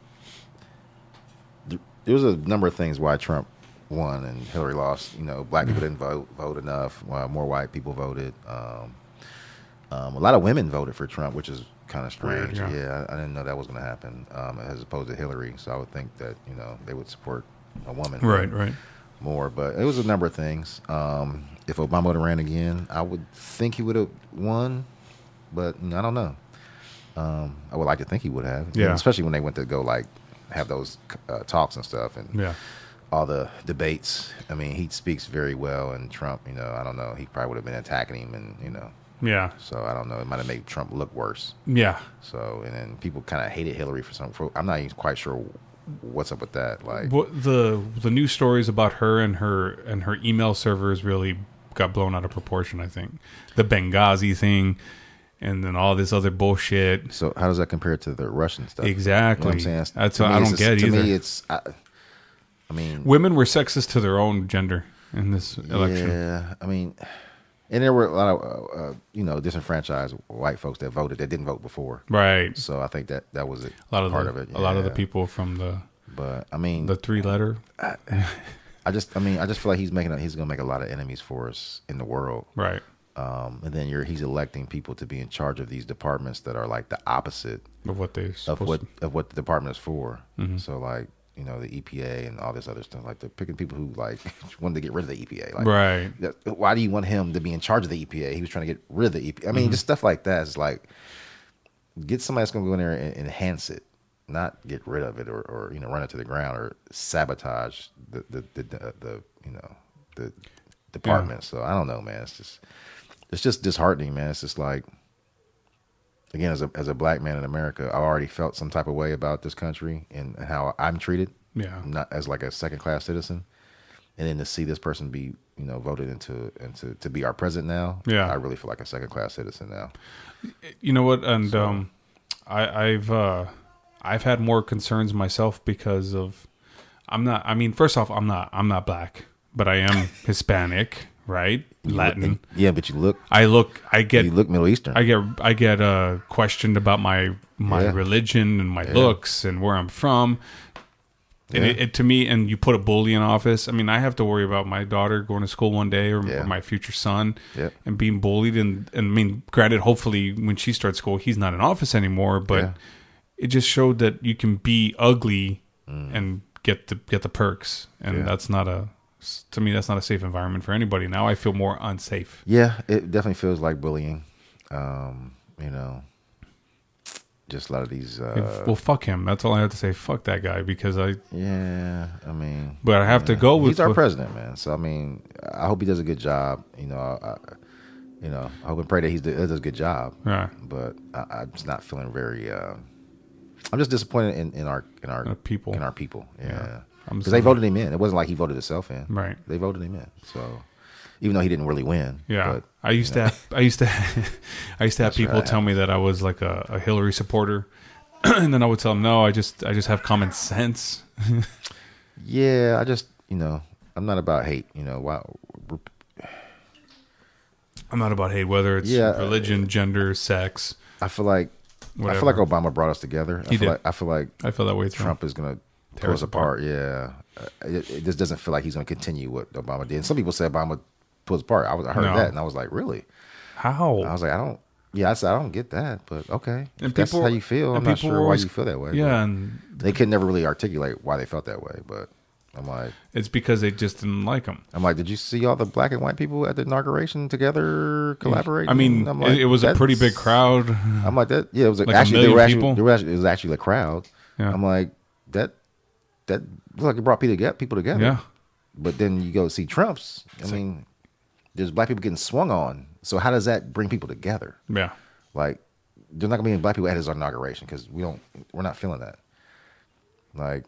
th- there was a number of things why Trump won and Hillary lost. You know, black people didn't vote vote enough. Uh, more white people voted. Um, um, a lot of women voted for Trump, which is kind of strange. Weird, yeah, yeah I, I didn't know that was going to happen, um, as opposed to Hillary. So I would think that, you know, they would support a woman, right, right, more. But it was a number of things. Um, if Obama would have ran again, I would think he would have won, but you know, I don't know. Um, I would like to think he would have, yeah. Especially when they went to go like have those uh, talks and stuff, and yeah. all the debates. I mean, he speaks very well, and Trump, you know, I don't know, he probably would have been attacking him, and you know. Yeah. So I don't know. It might have made Trump look worse. Yeah. So and then people kind of hated Hillary for some. For, I'm not even quite sure what's up with that. Like what the the news stories about her and her and her email servers really got blown out of proportion. I think the Benghazi thing, and then all this other bullshit. So how does that compare to the Russian stuff? Exactly. You know what I'm saying? That's what I don't get to either. To me, it's. I, I mean, women were sexist to their own gender in this election. Yeah. I mean. And there were a lot of, uh, uh, you know, disenfranchised white folks that voted that didn't vote before. Right. So I think that that was a, a lot of part the, of it. A lot of the yeah. people from the. But I mean, the three letter. I, I just, I mean, I just feel like he's making, a, he's going to make a lot of enemies for us in the world. Right. Um, and then you're, he's electing people to be in charge of these departments that are like the opposite of what they of what to. of what the department is for. Mm-hmm. So like. You know, the E P A and all this other stuff. Like they're picking people who like wanted to get rid of the E P A. Like, right. That, why do you want him to be in charge of the E P A? He was trying to get rid of the E P A. I mean, mm-hmm. just stuff like that. It's like get somebody that's going to go in there and enhance it, not get rid of it or, or you know run it to the ground or sabotage the the the, the, the you know the department. Yeah. So I don't know, man. It's just it's just disheartening, man. It's just like. Again, as a as a black man in America, I already felt some type of way about this country and how I'm treated. Yeah, not as like a second class citizen, and then to see this person be, you know, voted into into to be our president now. Yeah, I really feel like a second class citizen now. You know what? And so, um, I, I've uh, I've had more concerns myself because of I'm not. I mean, first off, I'm not. I'm not black, but I am Hispanic. Right, Latin. Look, yeah, but you look. I look. I get. You look Middle Eastern. I get. I get uh, questioned about my my yeah. religion and my yeah. looks and where I'm from. And yeah. it, it to me, and you put a bully in office. I mean, I have to worry about my daughter going to school one day, or, yeah. or my future son, yeah. and being bullied. And, and I mean, granted, hopefully, when she starts school, he's not in office anymore. But yeah. it just showed that you can be ugly mm. and get the get the perks, and yeah. that's not a. S- To me, that's not a safe environment for anybody. Now I feel more unsafe. Yeah, it definitely feels like bullying. Um, you know, just a lot of these. Uh, well, fuck him. That's all I have to say. Fuck that guy because I. Yeah, I mean, But I have to yeah. go with He's our with- president, man. So I mean, I hope he does a good job. You know, I, you know, I hope and pray that he does a good job. Right. But I, I'm just not feeling very. Uh, I'm just disappointed in, in our in our Uh, people. in our people. Yeah, I'm because they sorry. voted him in. It wasn't like he voted himself in. Right. They voted him in. So even though he didn't really win. Yeah, But, I used to. Have, I used to. I used to have That's people right. tell me that I was like a, a Hillary supporter, and then I would tell them, no, I just, I just have common sense. yeah, I just you know I'm not about hate. You know, wow. I'm not about hate, whether it's Yeah, uh, religion, gender, sex. I feel like I Whatever. feel like Obama brought us together. I He feel did. like I feel like I feel that way too. Trump is going to Tear tear us us apart. Yeah, uh, it, it just doesn't feel like he's going to continue what Obama did. And some people say Obama pulled us apart. I was I heard No. that and I was like, really? How? I was like, I don't. Yeah, I said I don't get that, but okay. And If that's people- how you feel. and I'm not people sure were why always- you feel that way. Yeah, but and they could never really articulate why they felt that way. But I'm like, it's because they just didn't like him. I'm like, did you see all the black and white people at the inauguration together collaborating? I mean, I'm it, it was a pretty big that's- crowd. I'm like that. Yeah, it was Like a actually there million were actually, people? there were actually it was actually a crowd. Yeah. I'm like that. That looked like it brought people together. People together. Yeah. But then you go see Trump's. I mean, there's black people getting swung on. So how does that bring people together? Yeah. Like, there's not gonna be any black people at his inauguration because we don't. We're not feeling that. Like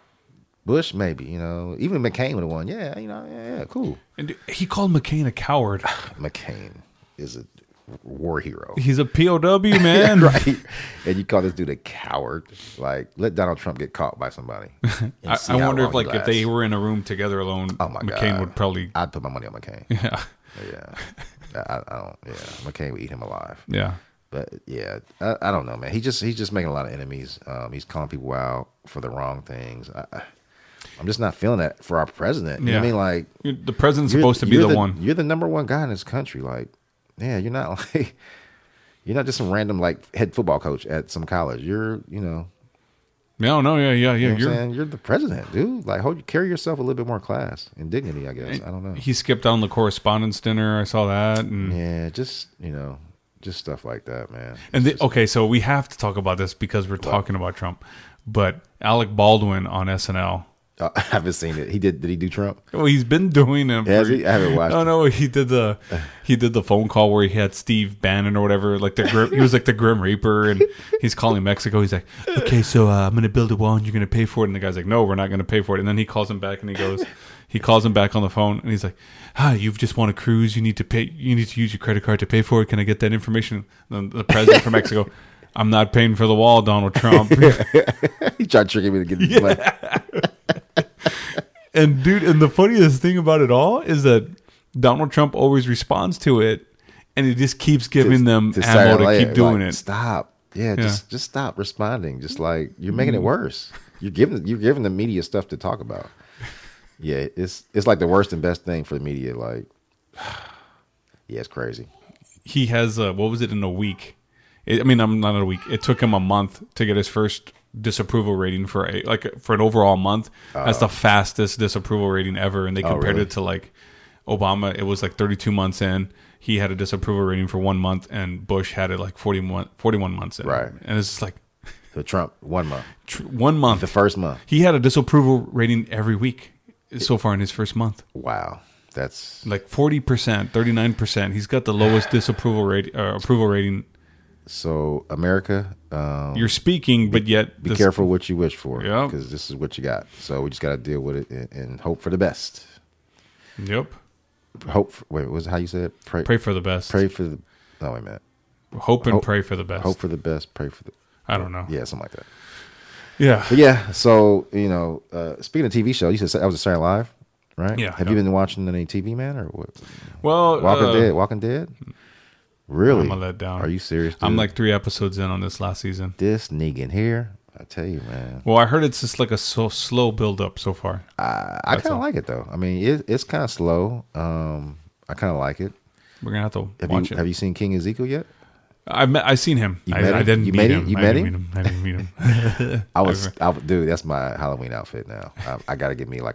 Bush, maybe you know, even McCain would have won. Yeah, you know, yeah, yeah, cool. And he called McCain a coward. McCain is a war hero. He's a P O W, man. Right. And you call this dude a coward. Like, let Donald Trump get caught by somebody. and I, see I how wonder if, long he like, if they lasts. were in a room together alone, Oh my McCain God. would probably. I'd put my money on McCain. Yeah. Yeah. I, I don't. Yeah. McCain would eat him alive. Yeah. But yeah, I, I don't know, man. He just he's just making a lot of enemies. Um, he's calling people out for the wrong things. I, I, I'm just not feeling that for our president. You know what I mean? Like, You're- the president's you're- supposed to be you're the, one. You're the number one guy in this country. Like, yeah, you're not like you're not just some random like head football coach at some college. You're, you know, No, no, yeah, yeah, yeah. you know what I'm You're, saying? You're the president, dude. Like, hold carry yourself a little bit more class and dignity. I guess I don't know. He skipped on the correspondence dinner. I saw that. And, Yeah, just you know, just stuff like that, man. and It's the, just- okay, so we have to talk about this because we're talking about Trump. But Alec Baldwin on S N L. Uh, I haven't seen it. He did. Did he do Trump? Well, he's been doing it. Has he? I haven't watched No, it. no, he did the he did the phone call where he had Steve Bannon or whatever, like the grim, he was like the Grim Reaper, and he's calling Mexico. He's like, okay, so uh, I'm gonna build a wall, and you're gonna pay for it. And the guy's like, no, we're not gonna pay for it. And then he calls him back, and he goes, he calls him back on the phone, and he's like, hi, you've just won a cruise. You need to pay. You need to use your credit card to pay for it. Can I get that information? And the president from Mexico. I'm not paying for the wall, Donald Trump. He tried tricking me to get his money. And dude, and the funniest thing about it all is that Donald Trump always responds to it, and he just keeps giving them To ammo to say, keep like, doing like, it. Stop. Yeah, just just stop responding. Just like you're making it worse. You're giving you're giving the media stuff to talk about. Yeah, it's it's like the worst and best thing for the media. Like, yeah, it's crazy. He has uh, what was it in a week? It, I mean, I'm not a week. It took him a month to get his first disapproval rating for a like for an overall month. That's the fastest disapproval rating ever, and they compared really? it to like Obama. It was like thirty-two months in. He had a disapproval rating for one month, and Bush had it like forty-one, forty-one months in. Right. And it's just like So Trump one month, tr- one month. the first month. He had a disapproval rating every week so far in his first month. Wow, that's Like forty percent, thirty-nine percent. He's got the lowest disapproval rate, uh, approval rating. so America. Um, You're speaking, but yet be this- careful what you wish for, Yep. because this is what you got. So we just got to deal with it and, and hope for the best. Yep. Hope. For, wait, what was it how you said it? Pray. Pray for the best. Pray for the. No, wait a minute. Hope and Hope- pray for the best. Hope for the best. Pray for the. I don't know. Yeah, something like that. Yeah. But yeah, so you know, uh, speaking of T V show, you said that was a Saturday Night Live, right? Yeah, Have yeah. you been watching any T V, man, or what? Well, Walking uh, Dead. Walking Dead. Really? I'm a let down. Are you serious? I'm dude? like three episodes in on this last season. this Negan here. I tell you, man. Well, I heard it's just like a so slow build up so far. I, I That's kind of all. like it though. I mean, it, it's kind of slow. Um, I kind of like it. We're gonna have to Have watch you it. Have you seen King Ezekiel yet? I met. I seen him. You I, met I him? didn't You meet met him. him? You I met didn't him? meet him. I didn't meet him. I was, I, was- dude. That's my Halloween outfit now. I, I got to get me like a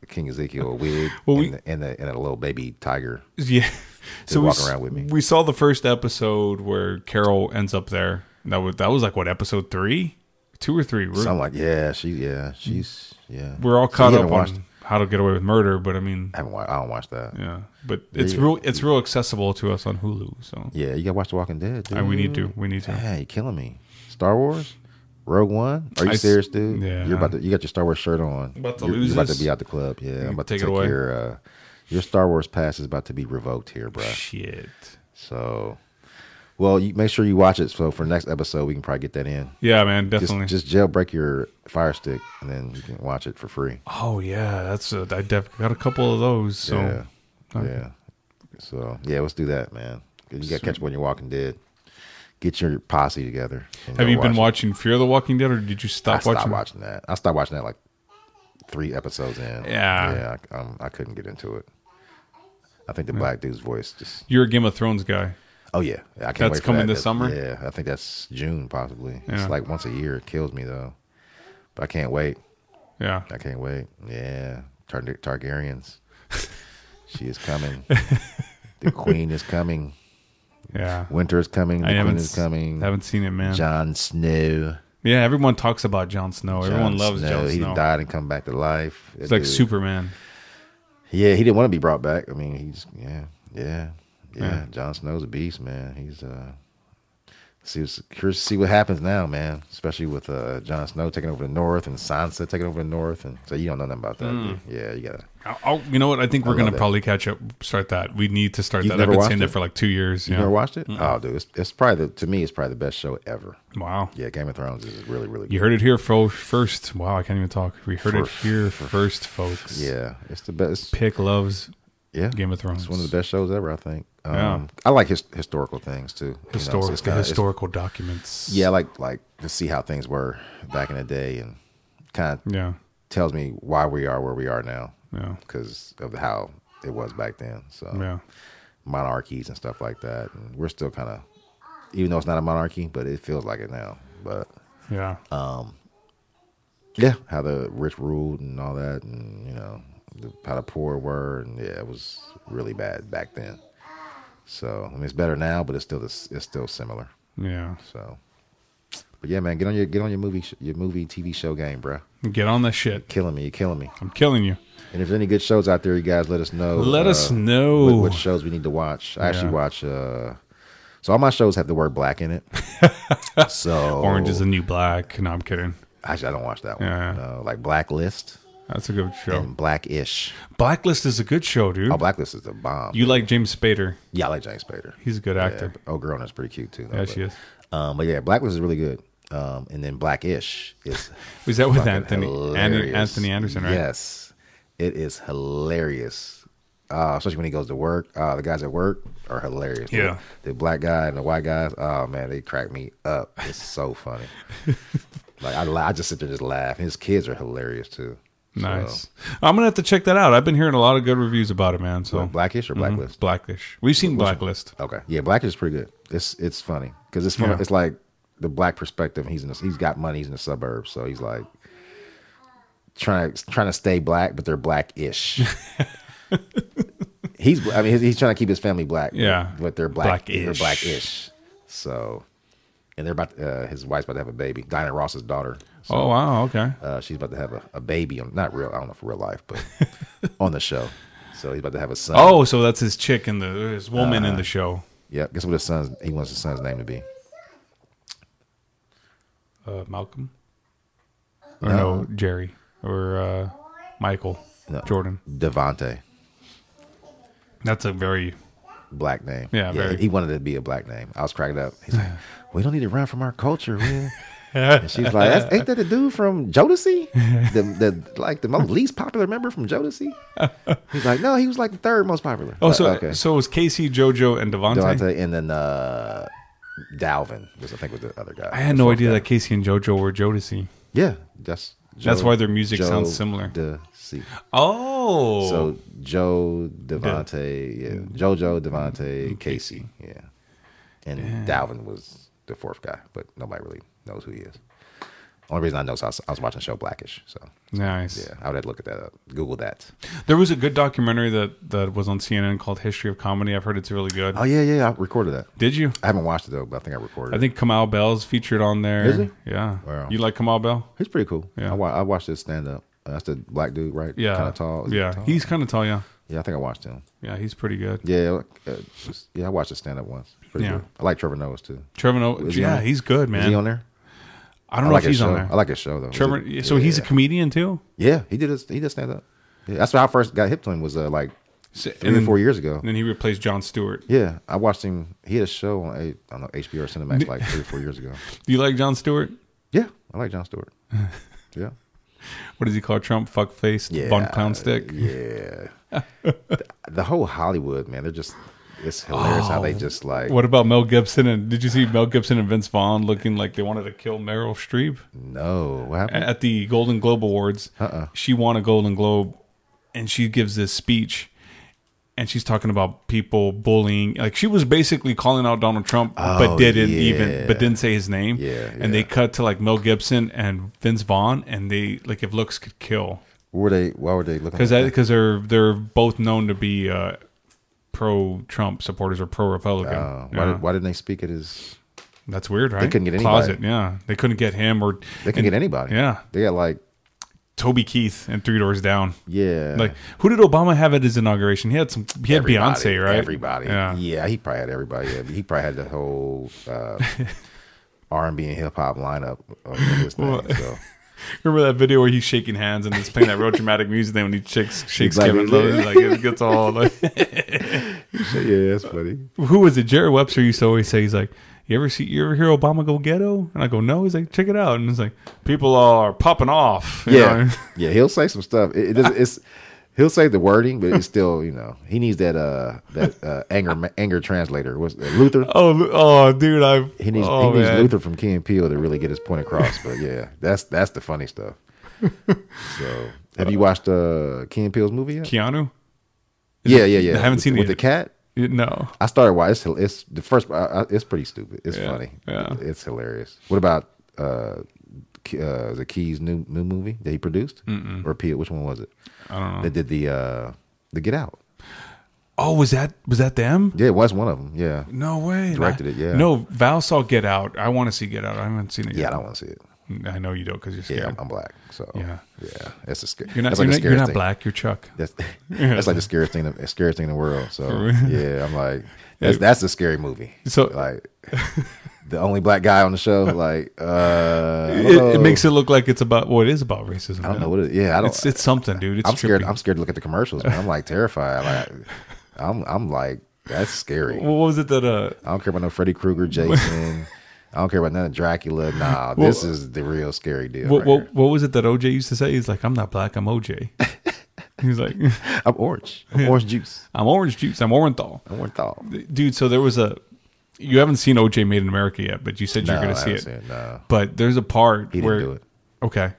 King Ezekiel a wig Well, we- and, a, and, a, and a little baby tiger. Yeah. So we, walk s- around with me. we saw the first episode where Carol ends up there. That was that was like what, episode three, two or three. We're, So I'm like, yeah, she, yeah, she's, yeah. we're all So caught you up haven't on watched- How to Get Away with Murder, but I mean, I haven't watched. I don't watch that. Yeah, yeah, but it's Yeah. real. It's real accessible to us on Hulu. So you gotta watch The Walking Dead. Dude. and we need to. We need to. Man, you're killing me. Star Wars, Rogue One. Are you I s- serious, dude? yeah. You're about to. You got your Star Wars shirt on. About to you're, lose you're about this? to be out the club. Yeah, I'm about Take to it take away. your uh, your Star Wars pass is about to be revoked here, bro. Shit. So, well, you make sure you watch it. So for next episode, we can probably get that in. Yeah, man, definitely. Just, just jailbreak your Fire Stick, and then you can watch it for free. oh yeah, that's a, I definitely got a couple of those. So yeah, Okay. yeah. So yeah, let's do that, man. You got to catch up on your Walking Dead. Get your posse together. and have go you been watch it. watching Fear the Walking Dead, or did you I stop stopped watching? watching that. I stopped watching that like three episodes in. Yeah. yeah. I, um, I couldn't get into it. I think the black dude's voice just. You're a Game of Thrones guy. Oh yeah, I can't That's wait for coming that. this summer? Yeah, I think that's June possibly. Yeah. It's like once a year. It kills me though, but I can't wait. Yeah. I can't wait. Yeah, Tar- Targaryens. She is coming. The queen is coming. Yeah. Winter is coming. The I queen haven't is s- coming. haven't seen it, man. Jon Snow. Yeah, everyone talks about Jon Snow. Everyone Jon loves Jon He Snow. died and come back to life. It's like Dude. Superman. Yeah, he didn't want to be brought back. I mean, he's yeah, yeah, yeah. Yeah. Jon Snow's a beast, man. He's uh, see, curious to see what happens now, man. Especially with uh, Jon Snow taking over the North and Sansa taking over the North, and so you don't know nothing about that. Mm. do you? Yeah, you gotta. I'll, I'll- you know what? I think we're I gonna love that. probably catch up. Start that. We need to start You've that. I've never been watched saying that it? for like two years. You yeah. never watched it? Mm-mm. Oh, dude, it's, it's probably the to me, it's probably the best show ever. Wow. Yeah, Game of Thrones is really, really good. You heard it here fo- first. Wow, I can't even talk. We heard it For- here for- first, folks. Yeah, it's the best. Pick loves Yeah, Game of Thrones. It's one of the best shows ever, I think. Um, Yeah. I like his, historical things too. You know, so Historical, it's kinda- it's- historical documents. Yeah, I like like to see how things were back in the day, and kind of Yeah. tells me why we are where we are now. Yeah. because of how it was back then. So Yeah. monarchies and stuff like that, and we're still kind of, even though it's not a monarchy, but it feels like it now. But Yeah. um, yeah, how the rich ruled and all that, and you know the, how the poor were, and yeah, it was really bad back then. So I mean, it's better now, but it's still this, it's still similar. Yeah. So, but yeah, man, get on your get on your movie sh- your movie T V show game, bro. Get on that shit. Killing me, you're killing me. I'm killing you. And if there's any good shows out there, you guys let us know. Let us uh, know. what, what shows we need to watch. I actually Yeah. watch. Uh, so all my shows have the word black in it. So Orange is the New Black. No, I'm kidding. Actually, I don't watch that one. Yeah. No, like Blacklist That's a good show. and Blackish. Blacklist is a good show, dude. Oh, Blacklist is the bomb. You like James Spader? Yeah, I like James Spader. He's a good actor. Yeah. Oh, girl, that's pretty cute too. though, Yeah, but, she is. Um, but yeah, Blacklist is really good. Um, and then Blackish is. Was that with fucking Anthony An- hilarious. Anthony Anderson, right? Yes, it is hilarious. Uh, especially when he goes to work. Uh, the guys at work are hilarious. Yeah. the, the black guy and the white guys. Oh man, they crack me up. It's so funny. Like I, la- I just sit there and just laugh. His kids are hilarious too. So- Nice. I'm gonna have to check that out. I've been hearing a lot of good reviews about it, man. So What, Blackish or Mhm. Blacklist? Blackish. We've seen Which one? Blacklist. Okay, yeah, Blackish is pretty good. It's it's funny because it's from Yeah. it's like the black perspective. He's in the, he's got money. He's in the suburbs, so he's like trying to trying to stay black, but they're blackish. he's I mean he's, he's trying to keep his family black. Yeah. but they're black. They're Blackish. blackish. So, and they're about to, uh, his wife's about to have a baby. Diana Ross's daughter. So, Oh wow, okay. Uh, she's about to have a, a baby. On, not real. I don't know for real life, but on the show. So he's about to have a son. Oh, so that's his chick in the his woman in Uh, the show. Yeah, guess what his son's he wants his son's name to be? Uh, Malcolm. Or no. No. Jerry or uh, Michael No. Jordan. Devontae. That's a very Black name. Yeah, very. He wanted it to be a black name. I was cracking up. He's like, we don't need to run from our culture, man. And she's like, That's, ain't that the dude from Jodeci? The, the like the most least popular member from Jodeci? He's like, no, he was like the third most popular. Oh, But, so okay. so it was Casey, JoJo, and Devontae? Devontae, and then uh, Dalvin was I think was the other guy. I had The no fourth idea guy. that Casey and JoJo were Jodeci. Yeah, that's That's Joe- why their music Joe sounds similar. DeC. Oh, So Joe Devontae, yeah, JoJo Devontae, Casey, yeah, and Dalvin was the fourth guy, but nobody really knows who he is. Only reason I know is I was, I was watching the show Blackish. So Nice. yeah, I would have to look at that up. Google that. There was a good documentary that, that was on C N N called History of Comedy. I've heard it's really good. Oh yeah, yeah. I recorded that. Did you? I haven't watched it though, but I think I recorded. I it. think Kamal Bell's featured on there. Is he? Yeah. Wow. You like Kamal Bell? He's pretty cool. Yeah. I, wa- I watched his stand up. Uh, that's the black dude, right? Yeah. Kind of tall. Is he Yeah. tall? He's kind of tall, yeah. Yeah, I think I watched him. Yeah, he's pretty good. Yeah, uh, just- yeah. I watched his stand up once. Pretty Yeah. good. I like Trevor Noah's too. Trevor Noah, Is he on yeah, there? he's good, man. Is he on there? I don't I know like if his he's on show. there. I like his show though. Trevor, Is it- so he's a yeah. comedian too? Yeah, he did. His, he did stand up. Yeah, that's how I first got hip to him. Was uh, like So- three and or then- four years ago. And then he replaced Jon Stewart. Yeah, I watched him. He had a show on a, I don't know H B O or Cinemax like three or four years ago. Do you like Jon Stewart? Yeah, I like Jon Stewart. Yeah, What does he call Trump? Fuck face, yeah, bun clown stick. Yeah, the, the whole Hollywood man, they're just it's hilarious how they just like. What about Mel Gibson? And did you see Mel Gibson and Vince Vaughn looking like they wanted to kill Meryl Streep No, what happened? at the Golden Globe Awards? Uh-uh. She won a Golden Globe, and she gives this speech, and she's talking about people bullying. Like she was basically calling out Donald Trump, but Oh, didn't yeah. even, but didn't say his name. Yeah, And they yeah. cut to like Mel Gibson and Vince Vaughn, and they like if looks could kill. Were they? Why were they looking? Because at because they're they're both known to be uh, pro Trump supporters or pro Republican. Uh, why, did, why didn't they speak at his? That's weird, right? They couldn't get anybody. Closet, yeah. They couldn't get him or They can and- get anybody. Yeah, They got like Toby Keith and Three Doors Down. yeah, Like who did Obama have at his inauguration? He had some. He had everybody, Beyonce, right? Everybody. Yeah. Yeah, he probably had everybody. Yeah. He probably had the whole uh, R and B and hip hop lineup of this thing. Well, So. Remember that video where he's shaking hands and he's playing that real dramatic music? Then when he shakes, shakes like, Kevin yeah. Love, like it gets all like. Yeah, that's funny. Who was it? Jared Webster used to always say, he's like, "You ever see? You ever hear Obama go ghetto?" And I go, "No." He's like, "Check it out." And it's like, people are popping off. you Yeah, know? yeah, he'll say some stuff. It, it doesn't, it's he'll say the wording, but it's still, you know, he needs that uh that uh, anger anger translator. What's uh, Luther? Oh, oh, dude, I. He needs oh, he needs man. Luther from Key and Peele to really get his point across. But yeah, that's that's the funny stuff. So, have you watched uh, Key and Peele's movie yet? Keanu. Yeah, yeah, yeah. I haven't with, seen with it. the cat. No. I started watching. It's, it's the first. I, I, it's pretty stupid. It's Yeah, funny. yeah. It's hilarious. What about uh, Ke- uh, the Key's new new movie that he produced Mm-mm. or Peele? Which one was it? I don't know. They did the uh, the Get Out. Oh, was that was that them? Yeah, it was one of them. Yeah. No way. Directed it, yeah. No, Val saw Get Out. I want to see Get Out. I haven't seen it Yeah, yet. I don't want to see it. I know you don't because you're scared. Yeah, I'm, I'm black. So Yeah. yeah, that's a scary. You're not. That's You're, like the not, you're scariest not thing. black. You're Chuck. That's that's like the scariest thing. The scariest thing in the world. So For real? yeah, I'm like that's that's a scary movie. So- like the only black guy on the show. Like uh, I don't It, know. it makes it look like it's about. Well, it is about racism. I don't man. know what it. Yeah, I don't. It's it's something, dude. It's I'm scared. trippy. I'm scared to look at the commercials. Man. I'm like terrified. Like I'm I'm like that's scary. What was it that? Uh, I don't care about no Freddy Krueger, Jason. I don't care about none of Dracula. Nah, Well- this is the real scary deal. what, right what here. what was it that O J used to say? He's like, I'm not black. I'm O J. He's like, I'm orange. I'm orange juice. I'm orange juice. I'm Orenthal. I'm Orenthal. Dude, so there was a. You haven't seen O J Made in America yet, but you said No, you're going I to see it. haven't seen it, no. But there's a part He didn't where. do it. Okay.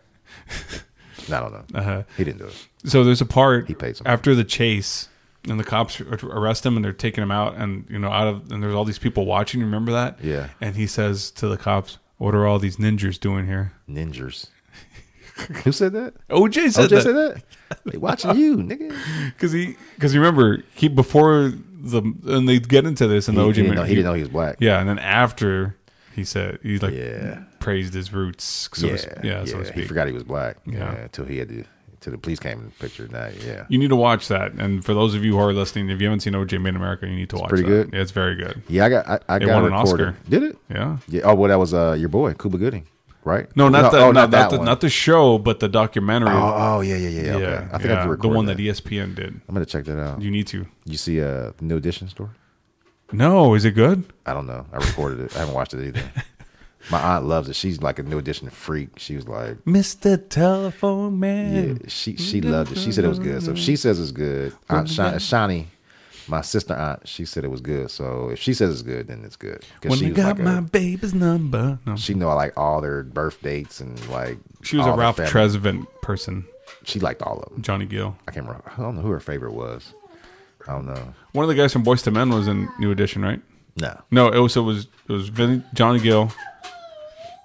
I don't know. Uh-huh. He didn't do it. So there's a part He paid something. after the chase, and the cops ar- arrest him, and they're taking him out, and you know, out of and there's all these people watching. Remember that? Yeah. And he says to the cops, "What are all these ninjas doing here?" Ninjas. Who said that? O J said O J that. said that? They watching you, nigga. Because he, because you remember he before the and they get into this and He, the O he J didn't know, he didn't know he was black. yeah, and then after he said he like Yeah. praised his roots, so yeah, to, sp- yeah, so to He speak. forgot he was black. Yeah. Yeah. Until he had to, until the police came in the picture. Now, yeah. You need to watch that, and for those of you who are listening, if you haven't seen O J Made in America, you need to watch. pretty that. good? Yeah, it's very good. Yeah, I got, I, I It got won an recorded. Oscar. Did it? Yeah. Yeah. Oh, well, that was uh, your boy, Cuba Gooding, right? No, not the oh, not, not the one. not the show, but the documentary. Oh, oh, yeah, yeah, yeah. yeah, Okay. I think yeah, I the recorded one that. that E S P N did. I'm gonna check that out. You need to. You see uh, the New Edition store? No, is it good? I don't know. I recorded it. I haven't watched it either. My aunt loves it. She's like a New Edition freak. She was like, Mister Telephone Man. yeah, she she loved it. She said it was good. So if she says it's good, Aunt Shani, Shani, my sister aunt, she said it was good. So if she says it's good, then it's good. 'Cause When she I was got like my a, baby's number. No. she know like all their birth dates and like She was a all their Ralph family. Tresvant person. She liked all of them. Johnny Gill. I can't remember. I don't know who her favorite was. I don't know. One of the guys from Boyz two Men was in New Edition, right? No. No, it was it was it was Vin, Johnny Gill,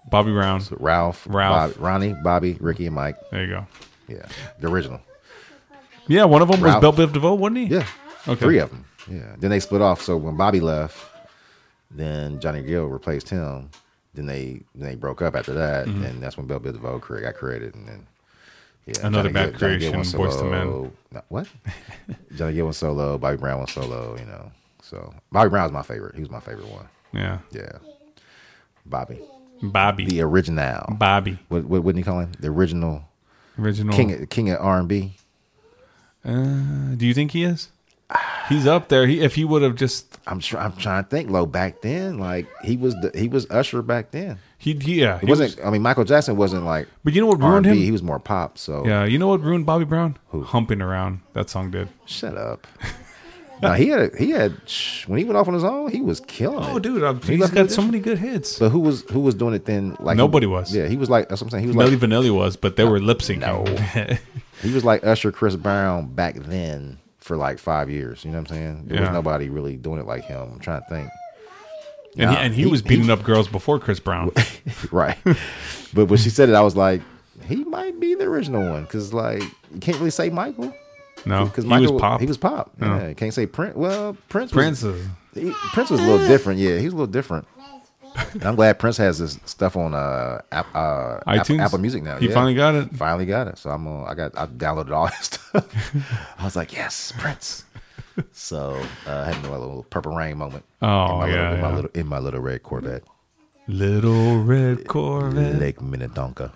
Bobby Brown. So Ralph, Ralph. Bobby, Ronnie, Bobby, Ricky, and Mike. There you go. Yeah, the original. Yeah, one of them Ralph. was Belle Biv DeVoe, wasn't he? Yeah, Okay. three of them. Yeah. Then they split off. So when Bobby left, then Johnny Gill replaced him. Then they then they broke up after that, Mhm. and that's when Belle Biv DeVoe cre- got created. And then yeah, Another Johnny bad Gill- Johnny Gill creation, went Boyz II Men. solo. No, what? Johnny Gill went solo. Bobby Brown went solo. You know, so Bobby Brown was my favorite. He was my favorite one. Yeah. Yeah. Bobby. Bobby. The original. Bobby. What what wouldn't you call him? The original. Original. King King of R and B. Uh, do you think he is? He's up there. He if he would have just. I'm try, I'm trying to think. Low back then, like he was the, he was Usher back then. He yeah. It he wasn't. was- I mean, Michael Jackson wasn't like. But you know what ruined R and B, him? He was more pop. So Yeah, you know what ruined Bobby Brown? Who? Humping Around. That song did. Shut up. No, he had a, he had shh, when he went off on his own, he was killing it. Oh, dude, I'm, He he's left got the so audition. many good hits. But who was who was doing it then? Like Nobody he, was. Yeah, he was like that's what I'm saying. He was Nelly like Vanilli was, but they were lip syncing. No. he was like Usher, Chris Brown back then for like five years. You know what I'm saying? There was Yeah. nobody really doing it like him. I'm trying to think. and, Nah, he, and he, was beating up girls before Chris Brown. right. But when she said it, I was like, he might be the original one because like you can't really say Michael. No, because he Michael was pop. He was pop. No. Yeah, can't say Prince. Well, Prince. Prince Was, is- he, Prince was a little different. Yeah, he was a little different. And I'm glad Prince has this stuff on uh, app, uh iTunes? Apple, Apple Music now. He yeah. finally got it? Finally got it. So I'm uh, I got I downloaded all his stuff. I was like, yes, Prince. So uh, I had a little Purple Rain moment. Oh, in my yeah, little, in my yeah. little in my little red Corvette. Little red Corvette. Lake Minnetonka.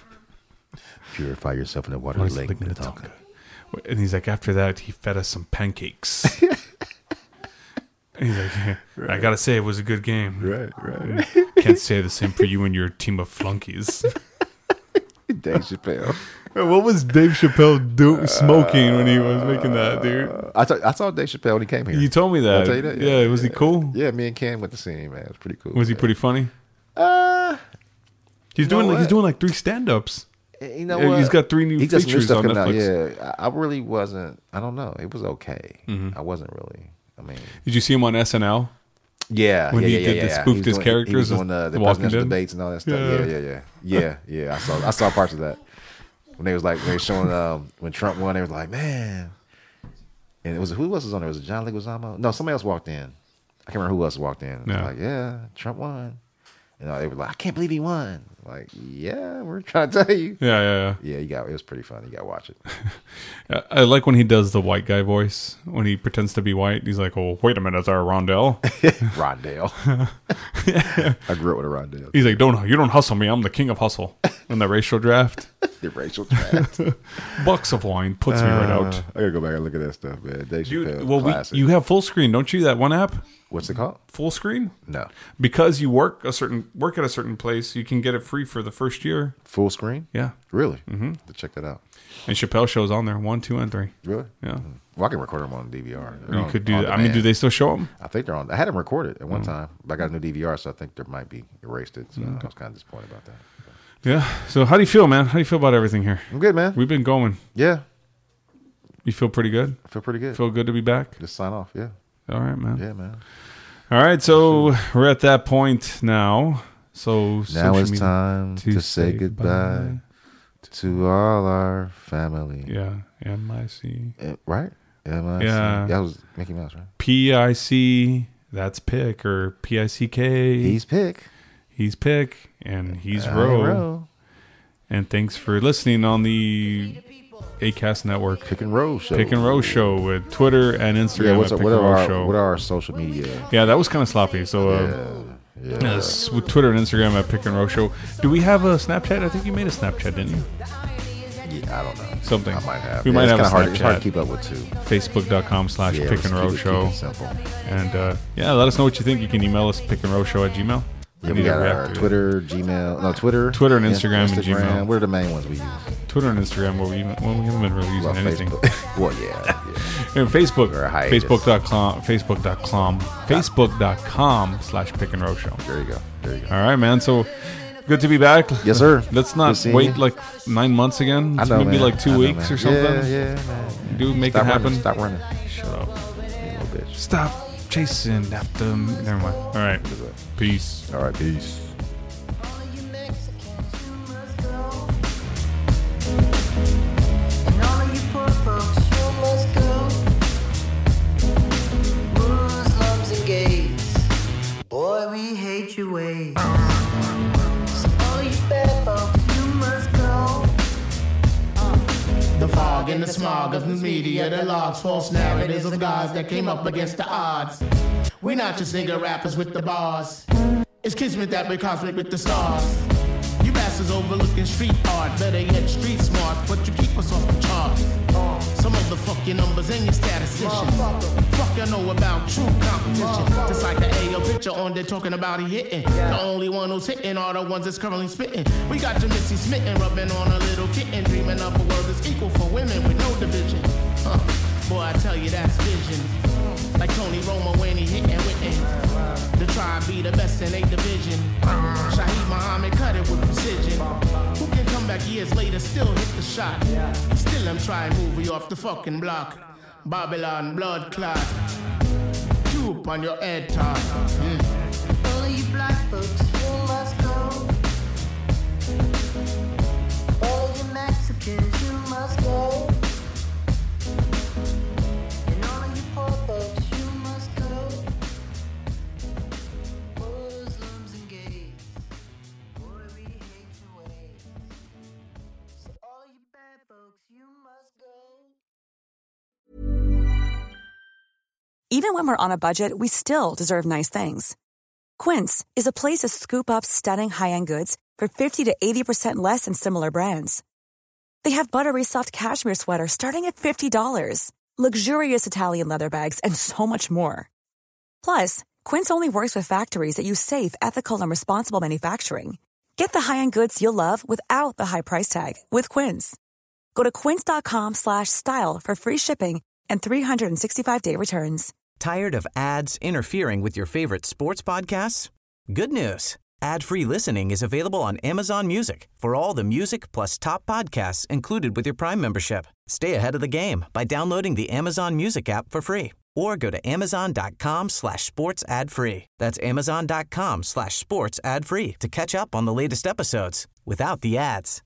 Purify yourself in the water of Where's Lake Lake Minnetonka. And he's like, after that, he fed us some pancakes. And he's like, I gotta say, it was a good game. Right, right. Can't say the same for you and your team of flunkies. Dave Chappelle. What was Dave Chappelle do smoking when he was making that, dude? I, t- I saw Dave Chappelle when he came here. You told me Did I that. tell you that? Yeah, was he cool? Yeah, me and Ken went to see him, man. It was pretty cool. Was he man. pretty funny? Uh, He's you doing know like he's what? doing like three stand-ups. You know Yeah, what? he's got three new He got some new features stuff on coming out. Netflix. Yeah, I I really wasn't. I don't know. It was okay. Mhm. I wasn't really. I mean, Did you see him on S N L? yeah, When yeah, he yeah, did yeah, the yeah. spoofed He was his doing- characters He was as doing the, the The Walking presidential Dead? debates and all that stuff. Yeah. Yeah, yeah, yeah, yeah, yeah. I saw. I saw parts of that when they was like when they were showing um, when Trump won. They were like, man, and it was who else was on there? Was it John Leguizamo? No, somebody else walked in. I can't remember who else walked in. It was Yeah. like, yeah, Trump won. You know, they were like, I can't believe he won. Like, yeah, we're trying to tell you. Yeah, yeah, yeah. Yeah, you got it was pretty fun. You got to watch it. I I like when he does the white guy voice when he pretends to be white. He's like, "Oh, wait a minute, there, Rondell." Rondell. I grew up with a Rondell. He's like, "Don't you don't hustle me? I'm the king of hustle." In the racial draft, The racial draft. bucks of wine puts me right out. Uh, I gotta go back and look at that stuff, man. Dave Dude, Chappelle, well, we, classic. you have full screen, don't you? That one app, What's it called? full screen. No, Because you work a certain work at a certain place, you can get it free for the first year. full screen. Yeah, Really? Mm-hmm. To check that out. and Chappelle shows on there one, two, and three. Really? Yeah, Well, I can record them on D V R. They're you on- could do on that. I mean, do demand. they still show them? I think they're on. I had them recorded at one Mm. time, but I got a new D V R, so I think there might be erased it. So I was kind of disappointed about that. Yeah. So how do you feel, man? How do you feel about everything here? I'm good, man. We've been going. Yeah, You feel pretty good? I feel pretty good. Feel good to be back? Just sign off. Yeah, All right, man. yeah, man. All right, so we're at that point now. So Now social it's media- time to, say goodbye to all our family. Yeah, M I C. Eh, right? M I C. Yeah. That was Mickey Mouse, right? P I C, that's pick, or P I C K. He's pick. He's pick, and he's I row. row. And thanks for listening on the Acast Network. Pick and roll show. Pick and Row Show with Twitter and Instagram Yeah, what's at up, Pick what and are Row our Show. what are our social media? Yeah, that was kind of sloppy. So uh, Yeah, yeah. yes, with Twitter and Instagram at Pick and Row Show. Do we have a Snapchat? I think you made a Snapchat, didn't you? Yeah, I don't know. Something. I might have. We Yeah, might it's have a kinda hard. It's hard to Snapchat. keep up with too. Facebook.com slash Yeah, Pick and let's Row keep it- Show. keep it simple. And uh, yeah, let us know what you think. You can email us pick and row show at gmail. Yeah, need we to got react our to it. Twitter, Gmail, no Twitter, Twitter and In- Instagram and Gmail. What are the main ones we use? Twitter and Instagram, where we, well, we haven't been really using Well, anything. Facebook. Well, yeah, yeah. And Facebook, Or a hiatus. Facebook.com, Facebook.com, Facebook.com slash Pick and Row Show. There you go. There you go. All right, man. So good to be back. Yes, sir. Let's Good not seeing wait you. like nine months again. I It's know, maybe man. like two I know, weeks man. or something. Yeah, yeah, man. Do make Stop it happen. Running. Stop running. Shut up. You little bitch. Stop chasing after me. Never mind. All right. Peace. All right, peace. smog of news media that logs false narratives of guys that came up against the odds. We're not just nigga rappers with the bars. It's kismet that we're cosmic with the stars. You bastards overlooking street art, better yet street smart, but you keep us off the charts. Some of the fuck your numbers and your statisticians. Fuck you know about true competition. Just like the A O picture on there talking about he hitting. The only one who's hitting are the ones that's currently spitting. We got your Missy smitten, rubbing on a little kitten, dreaming of a world that's equal for women with no division. Huh. Boy, I tell you that's vision. Like Tony Romo when he hitting Witten. The tribe be the best in eight division. Shaheed Muhammad cut it with precision. Who can come back years later, still hit the shot? Still them try movie off the fucking block. Babylon blood clot. Tube on your head top. Mm. All of you black folks, you must go. All of you Mexicans, you must go. And all of you poor folks, you must go. Muslims and gays, boy, we hate your ways. So all of you bad folks, you must go. Even when we're on a budget, we still deserve nice things. Quince is a place to scoop up stunning high-end goods for fifty to eighty percent less than similar brands. They have buttery soft cashmere sweaters starting at fifty dollars, luxurious Italian leather bags, and so much more. Plus, Quince only works with factories that use safe, ethical, and responsible manufacturing. Get the high-end goods you'll love without the high price tag with Quince. Go to quince.com slash style for free shipping and three sixty-five day returns. Tired of ads interfering with your favorite sports podcasts? Good news. Ad-free listening is available on Amazon Music for all the music plus top podcasts included with your Prime membership. Stay ahead of the game by downloading the Amazon Music app for free or go to amazon.com slash sports ad free. That's amazon.com slash sports ad free to catch up on the latest episodes without the ads.